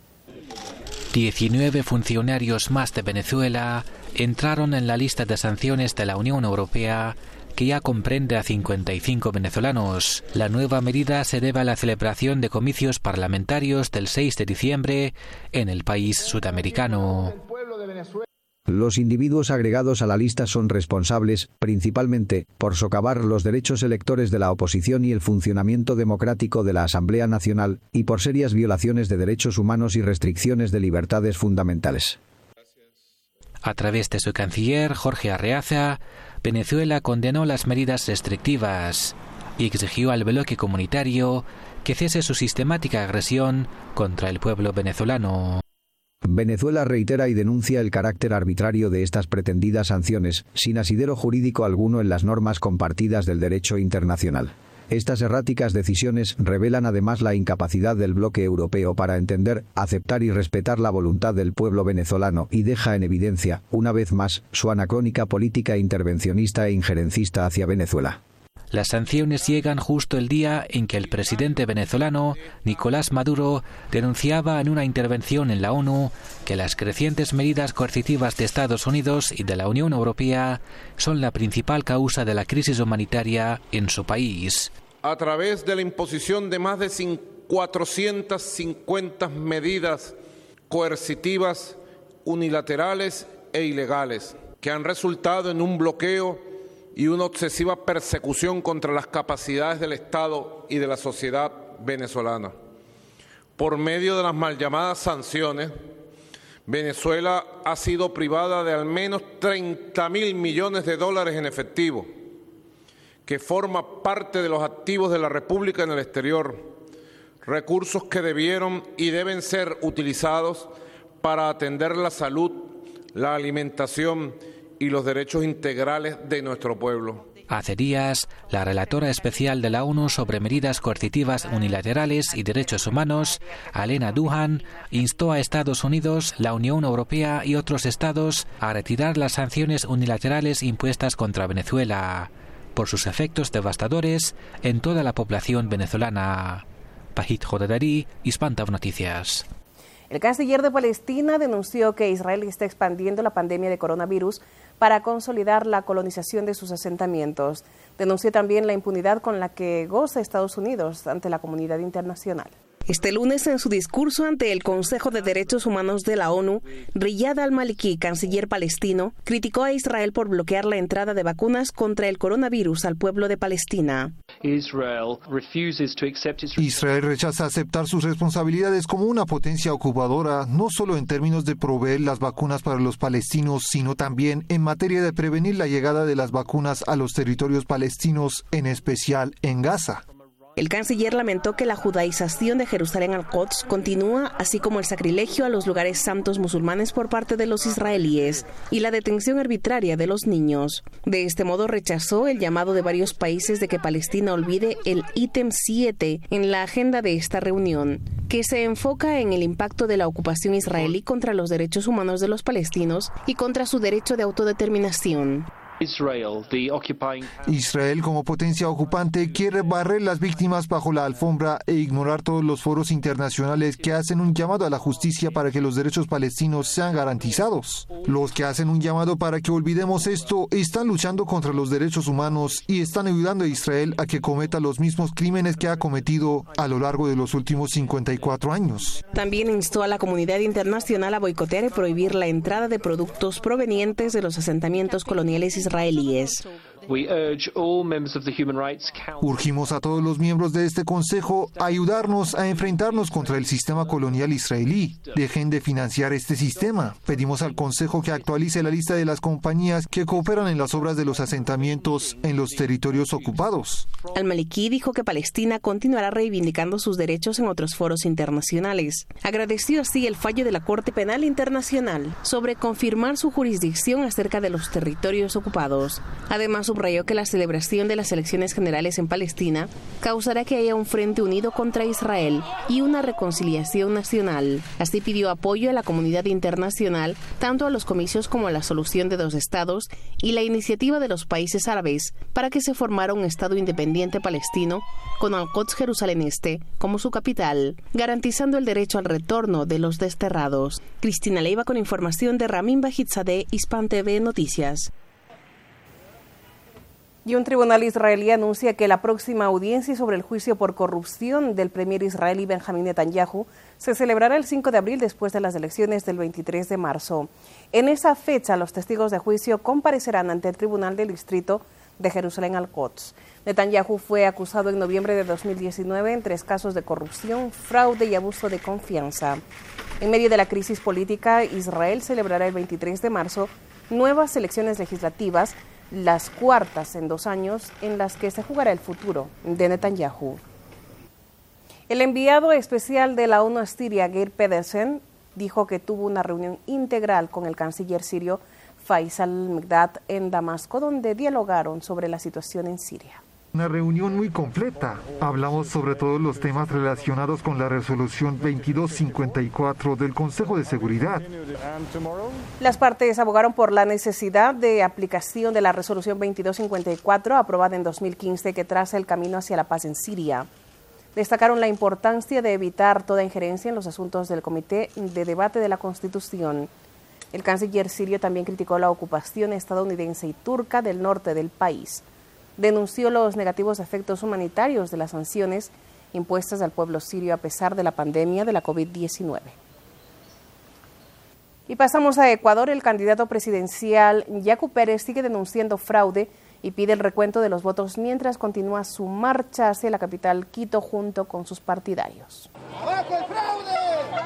diecinueve funcionarios más de Venezuela entraron en la lista de sanciones de la Unión Europea, que ya comprende a cincuenta y cinco venezolanos. La nueva medida se debe a la celebración de comicios parlamentarios del seis de diciembre en el país sudamericano. Los individuos agregados a la lista son responsables, principalmente, por socavar los derechos electores de la oposición y el funcionamiento democrático de la Asamblea Nacional, y por serias violaciones de derechos humanos y restricciones de libertades fundamentales. A través de su canciller, Jorge Arreaza, Venezuela condenó las medidas restrictivas y exigió al bloque comunitario que cese su sistemática agresión contra el pueblo venezolano. Venezuela reitera y denuncia el carácter arbitrario de estas pretendidas sanciones, sin asidero jurídico alguno en las normas compartidas del derecho internacional. Estas erráticas decisiones revelan además la incapacidad del bloque europeo para entender, aceptar y respetar la voluntad del pueblo venezolano y deja en evidencia, una vez más, su anacrónica política intervencionista e injerencista hacia Venezuela. Las sanciones llegan justo el día en que el presidente venezolano, Nicolás Maduro, denunciaba en una intervención en la ONU que las crecientes medidas coercitivas de Estados Unidos y de la Unión Europea son la principal causa de la crisis humanitaria en su país. A través de la imposición de más de cuatrocientas cincuenta medidas coercitivas, unilaterales e ilegales, que han resultado en un bloqueo y una obsesiva persecución contra las capacidades del Estado y de la sociedad venezolana. Por medio de las mal llamadas sanciones, Venezuela ha sido privada de al menos treinta mil millones de dólares en efectivo, que forma parte de los activos de la República en el exterior, recursos que debieron y deben ser utilizados para atender la salud, la alimentación y los derechos integrales de nuestro pueblo. Hace días, la relatora especial de la ONU sobre medidas coercitivas unilaterales y derechos humanos, Alena Duhan, instó a Estados Unidos, la Unión Europea y otros estados a retirar las sanciones unilaterales impuestas contra Venezuela por sus efectos devastadores en toda la población venezolana. Pahit Jodedari, Hispantav Noticias. El canciller de Palestina denunció que Israel está expandiendo la pandemia de coronavirus para consolidar la colonización de sus asentamientos. Denunció también la impunidad con la que goza Estados Unidos ante la comunidad internacional. Este lunes, en su discurso ante el Consejo de Derechos Humanos de la ONU, Riyad al-Maliki, canciller palestino, criticó a Israel por bloquear la entrada de vacunas contra el coronavirus al pueblo de Palestina. Israel rechaza aceptar sus responsabilidades como una potencia ocupadora, no solo en términos de proveer las vacunas para los palestinos, sino también en materia de prevenir la llegada de las vacunas a los territorios palestinos, en especial en Gaza. El canciller lamentó que la judaización de Jerusalén al-Quds continúa, así como el sacrilegio a los lugares santos musulmanes por parte de los israelíes y la detención arbitraria de los niños. De este modo rechazó el llamado de varios países de que Palestina olvide el ítem siete en la agenda de esta reunión, que se enfoca en el impacto de la ocupación israelí contra los derechos humanos de los palestinos y contra su derecho de autodeterminación. Israel, como potencia ocupante, quiere barrer las víctimas bajo la alfombra e ignorar todos los foros internacionales que hacen un llamado a la justicia para que los derechos palestinos sean garantizados. Los que hacen un llamado para que olvidemos esto están luchando contra los derechos humanos y están ayudando a Israel a que cometa los mismos crímenes que ha cometido a lo largo de los últimos cincuenta y cuatro años. También instó a la comunidad internacional a boicotear y prohibir la entrada de productos provenientes de los asentamientos coloniales israelíes. Urgimos a todos los miembros de este Consejo a ayudarnos a enfrentarnos contra el sistema colonial israelí. Dejen de financiar este sistema. Pedimos al Consejo que actualice la lista de las compañías que cooperan en las obras de los asentamientos en los territorios ocupados. Al-Maliki dijo que Palestina continuará reivindicando sus derechos en otros foros internacionales. Agradeció así el fallo de la Corte Penal Internacional sobre confirmar su jurisdicción acerca de los territorios ocupados. Además, subrayó que la celebración de las elecciones generales en Palestina causará que haya un frente unido contra Israel y una reconciliación nacional. Así pidió apoyo a la comunidad internacional, tanto a los comicios como a la solución de dos estados y la iniciativa de los países árabes para que se formara un Estado independiente palestino con Al-Quds, Jerusalén Este, como su capital, garantizando el derecho al retorno de los desterrados. Cristina Leiva con información de Ramin Bajitzadeh, Hispan T V Noticias. Y un tribunal israelí anuncia que la próxima audiencia sobre el juicio por corrupción del premier israelí Benjamín Netanyahu se celebrará el cinco de abril después de las elecciones del veintitrés de marzo. En esa fecha, los testigos de juicio comparecerán ante el Tribunal del Distrito de Jerusalén Al-Quds. Netanyahu fue acusado en noviembre de dos mil diecinueve en tres casos de corrupción, fraude y abuso de confianza. En medio de la crisis política, Israel celebrará el veintitrés de marzo nuevas elecciones legislativas, las cuartas en dos años en las que se jugará el futuro de Netanyahu. El enviado especial de la ONU a Siria, Geir Pedersen, dijo que tuvo una reunión integral con el canciller sirio Faisal al-Mikdad en Damasco, donde dialogaron sobre la situación en Siria. Una reunión muy completa. Hablamos sobre todos los temas relacionados con la resolución veintidós cincuenta y cuatro del Consejo de Seguridad. Las partes abogaron por la necesidad de aplicación de la resolución veintidós cincuenta y cuatro aprobada en dos mil quince que traza el camino hacia la paz en Siria. Destacaron la importancia de evitar toda injerencia en los asuntos del Comité de Debate de la Constitución. El canciller sirio también criticó la ocupación estadounidense y turca del norte del país. Denunció los negativos efectos humanitarios de las sanciones impuestas al pueblo sirio a pesar de la pandemia de la COVID diecinueve. Y pasamos a Ecuador. El candidato presidencial Yacu Pérez sigue denunciando fraude y pide el recuento de los votos mientras continúa su marcha hacia la capital Quito junto con sus partidarios. ¡Abajo el fraude!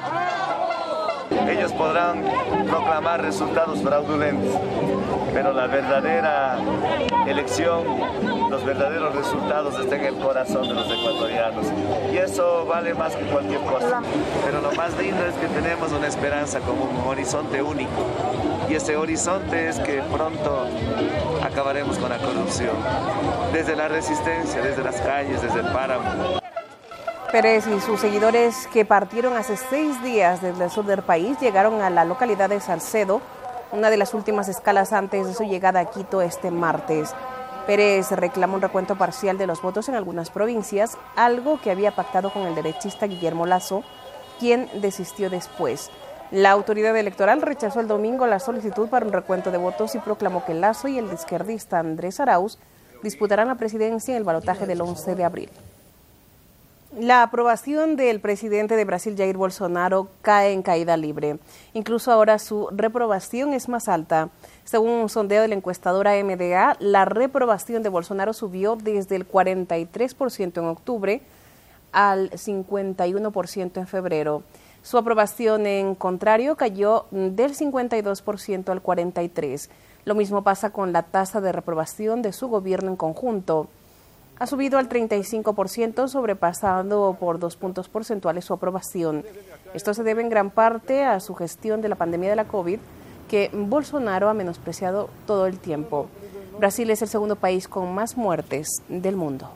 Ellos podrán proclamar resultados fraudulentos, pero la verdadera elección, los verdaderos resultados están en el corazón de los ecuatorianos. Y eso vale más que cualquier cosa. Pero lo más lindo es que tenemos una esperanza común, un horizonte único. Y ese horizonte es que pronto acabaremos con la corrupción. Desde la resistencia, desde las calles, desde el páramo. Pérez y sus seguidores, que partieron hace seis días desde el sur del país, llegaron a la localidad de Salcedo, una de las últimas escalas antes de su llegada a Quito este martes. Pérez reclamó un recuento parcial de los votos en algunas provincias, algo que había pactado con el derechista Guillermo Lasso, quien desistió después. La autoridad electoral rechazó el domingo la solicitud para un recuento de votos y proclamó que Lasso y el izquierdista Andrés Arauz disputarán la presidencia en el balotaje del once de abril. La aprobación del presidente de Brasil, Jair Bolsonaro, cae en caída libre. Incluso ahora su reprobación es más alta. Según un sondeo de la encuestadora M D A, la reprobación de Bolsonaro subió desde el cuarenta y tres por ciento en octubre al cincuenta y uno por ciento en febrero. Su aprobación, en contrario, cayó del cincuenta y dos por ciento al cuarenta y tres por ciento. Lo mismo pasa con la tasa de reprobación de su gobierno en conjunto. Ha subido al treinta y cinco por ciento, sobrepasando por dos puntos porcentuales su aprobación. Esto se debe en gran parte a su gestión de la pandemia de la COVID, que Bolsonaro ha menospreciado todo el tiempo. Brasil es el segundo país con más muertes del mundo.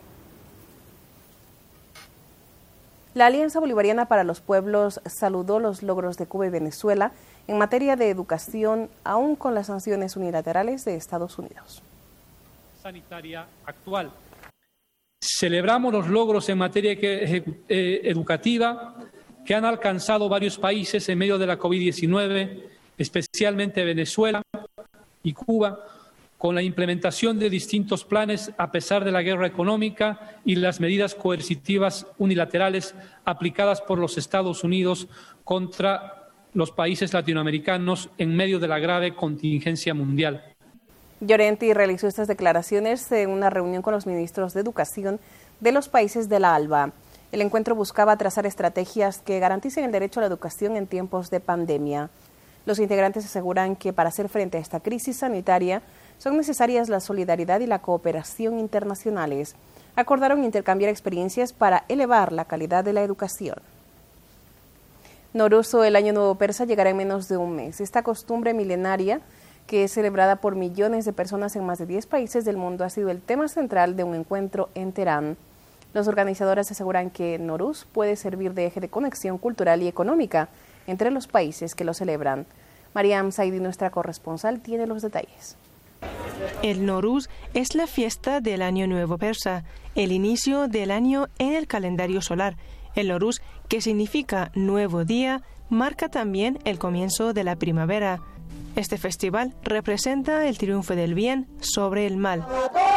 La Alianza Bolivariana para los Pueblos saludó los logros de Cuba y Venezuela en materia de educación, aún con las sanciones unilaterales de Estados Unidos. Sanitaria actual. Celebramos los logros en materia educativa que han alcanzado varios países en medio de la COVID diecinueve, especialmente Venezuela y Cuba, con la implementación de distintos planes a pesar de la guerra económica y las medidas coercitivas unilaterales aplicadas por los Estados Unidos contra los países latinoamericanos en medio de la grave contingencia mundial. Llorenti realizó estas declaraciones en una reunión con los ministros de Educación de los países de la ALBA. El encuentro buscaba trazar estrategias que garanticen el derecho a la educación en tiempos de pandemia. Los integrantes aseguran que para hacer frente a esta crisis sanitaria son necesarias la solidaridad y la cooperación internacionales. Acordaron intercambiar experiencias para elevar la calidad de la educación. Nowruz, el Año Nuevo Persa, llegará en menos de un mes. Esta costumbre milenaria, que es celebrada por millones de personas en más de diez países del mundo, ha sido el tema central de un encuentro en Teherán. Los organizadores aseguran que Nowruz puede servir de eje de conexión cultural y económica entre los países que lo celebran. Mariam Saidi, nuestra corresponsal, tiene los detalles. El Nowruz es la fiesta del Año Nuevo Persa, el inicio del año en el calendario solar. El Nowruz, que significa nuevo día, marca también el comienzo de la primavera. Este festival representa el triunfo del bien sobre el mal.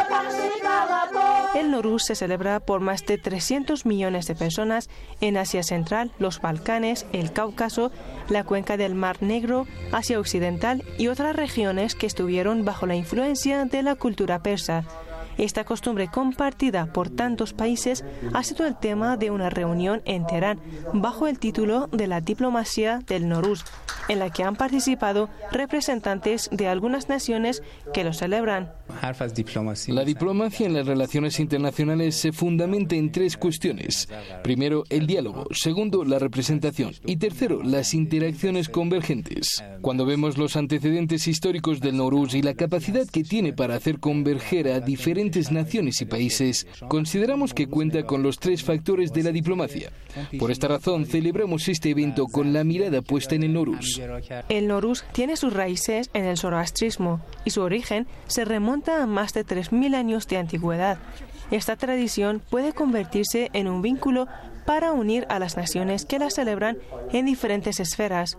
El Nowruz se celebra por más de trescientos millones de personas en Asia Central, los Balcanes, el Cáucaso, la cuenca del Mar Negro, Asia Occidental y otras regiones que estuvieron bajo la influencia de la cultura persa. Esta costumbre compartida por tantos países ha sido el tema de una reunión en Teherán bajo el título de la diplomacia del Nowruz, en la que han participado representantes de algunas naciones que lo celebran. La diplomacia en las relaciones internacionales se fundamenta en tres cuestiones. Primero, el diálogo. Segundo, la representación. Y tercero, las interacciones convergentes. Cuando vemos los antecedentes históricos del Nowruz y la capacidad que tiene para hacer converger a diferentes naciones y países, consideramos que cuenta con los tres factores de la diplomacia. Por esta razón, celebramos este evento con la mirada puesta en el Nowruz. El Nowruz tiene sus raíces en el zoroastrismo y su origen se remonta a más de tres mil años de antigüedad. Esta tradición puede convertirse en un vínculo para unir a las naciones que la celebran en diferentes esferas.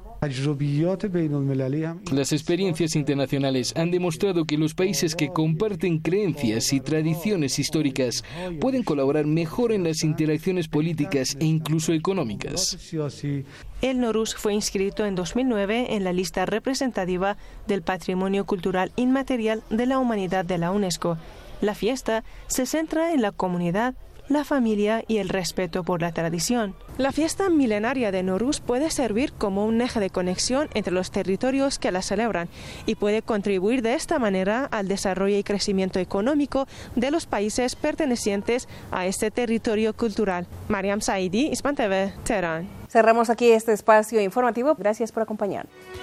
Las experiencias internacionales han demostrado que los países que comparten creencias y tradiciones históricas pueden colaborar mejor en las interacciones políticas e incluso económicas. El Nowruz fue inscrito en dos mil nueve en la lista representativa del Patrimonio Cultural Inmaterial de la Humanidad de la UNESCO. La fiesta se centra en la comunidad, la familia y el respeto por la tradición. La fiesta milenaria de Nowruz puede servir como un eje de conexión entre los territorios que la celebran y puede contribuir de esta manera al desarrollo y crecimiento económico de los países pertenecientes a este territorio cultural. Mariam Saidi, Hispan T V, Teherán. Cerramos aquí este espacio informativo. Gracias por acompañar.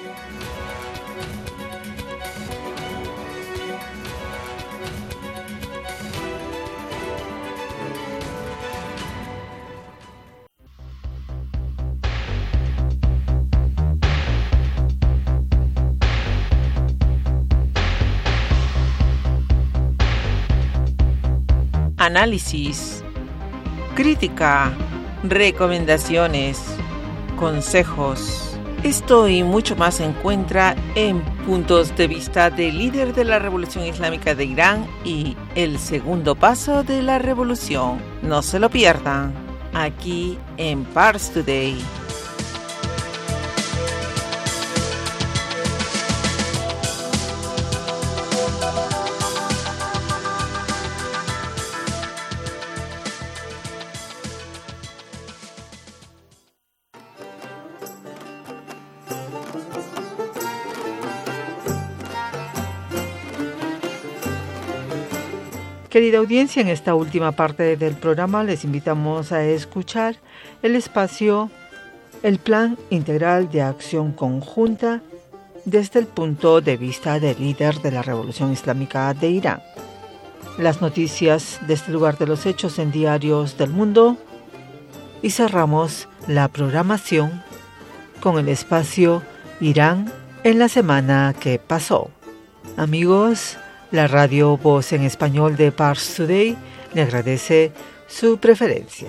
Análisis, crítica, recomendaciones, consejos. Esto y mucho más se encuentra en Puntos de Vista del líder de la Revolución Islámica de Irán y el segundo paso de la revolución. No se lo pierdan, aquí en Pars Today. Querida audiencia, en esta última parte del programa les invitamos a escuchar el espacio El Plan Integral de Acción Conjunta desde el punto de vista del líder de la Revolución Islámica de Irán. Las noticias de este lugar de los hechos en diarios del mundo y cerramos la programación con el espacio Irán en la semana que pasó. Amigos, la radio Voz en Español de Pars Today le agradece su preferencia.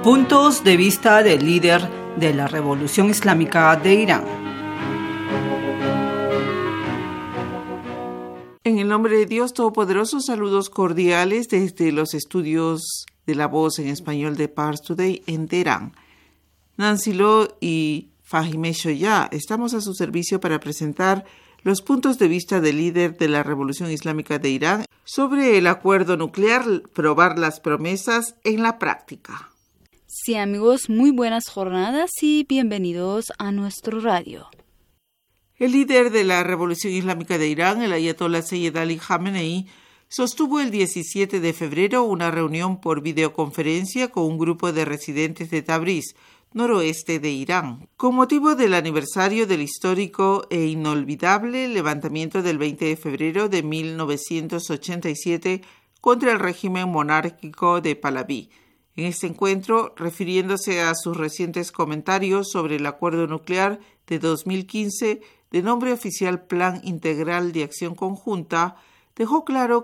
Puntos de vista del líder de la Revolución Islámica de Irán. En el nombre de Dios Todopoderoso, saludos cordiales desde los estudios de La Voz en Español de Pars Today en Teherán. Nancy Lo y Fahimeh Shoya estamos a su servicio para presentar los puntos de vista del líder de la Revolución Islámica de Irán sobre el acuerdo nuclear, probar las promesas en la práctica. Sí, amigos, muy buenas jornadas y bienvenidos a nuestro radio. El líder de la Revolución Islámica de Irán, el ayatolá Sayyid Ali Khamenei, sostuvo el diecisiete de febrero una reunión por videoconferencia con un grupo de residentes de Tabriz, noroeste de Irán, con motivo del aniversario del histórico e inolvidable levantamiento del veinte de febrero de mil novecientos ochenta y siete contra el régimen monárquico de Pahlaví. En este encuentro, refiriéndose a sus recientes comentarios sobre el acuerdo nuclear de dos mil quince, de nombre oficial Plan Integral de Acción Conjunta, dejó claro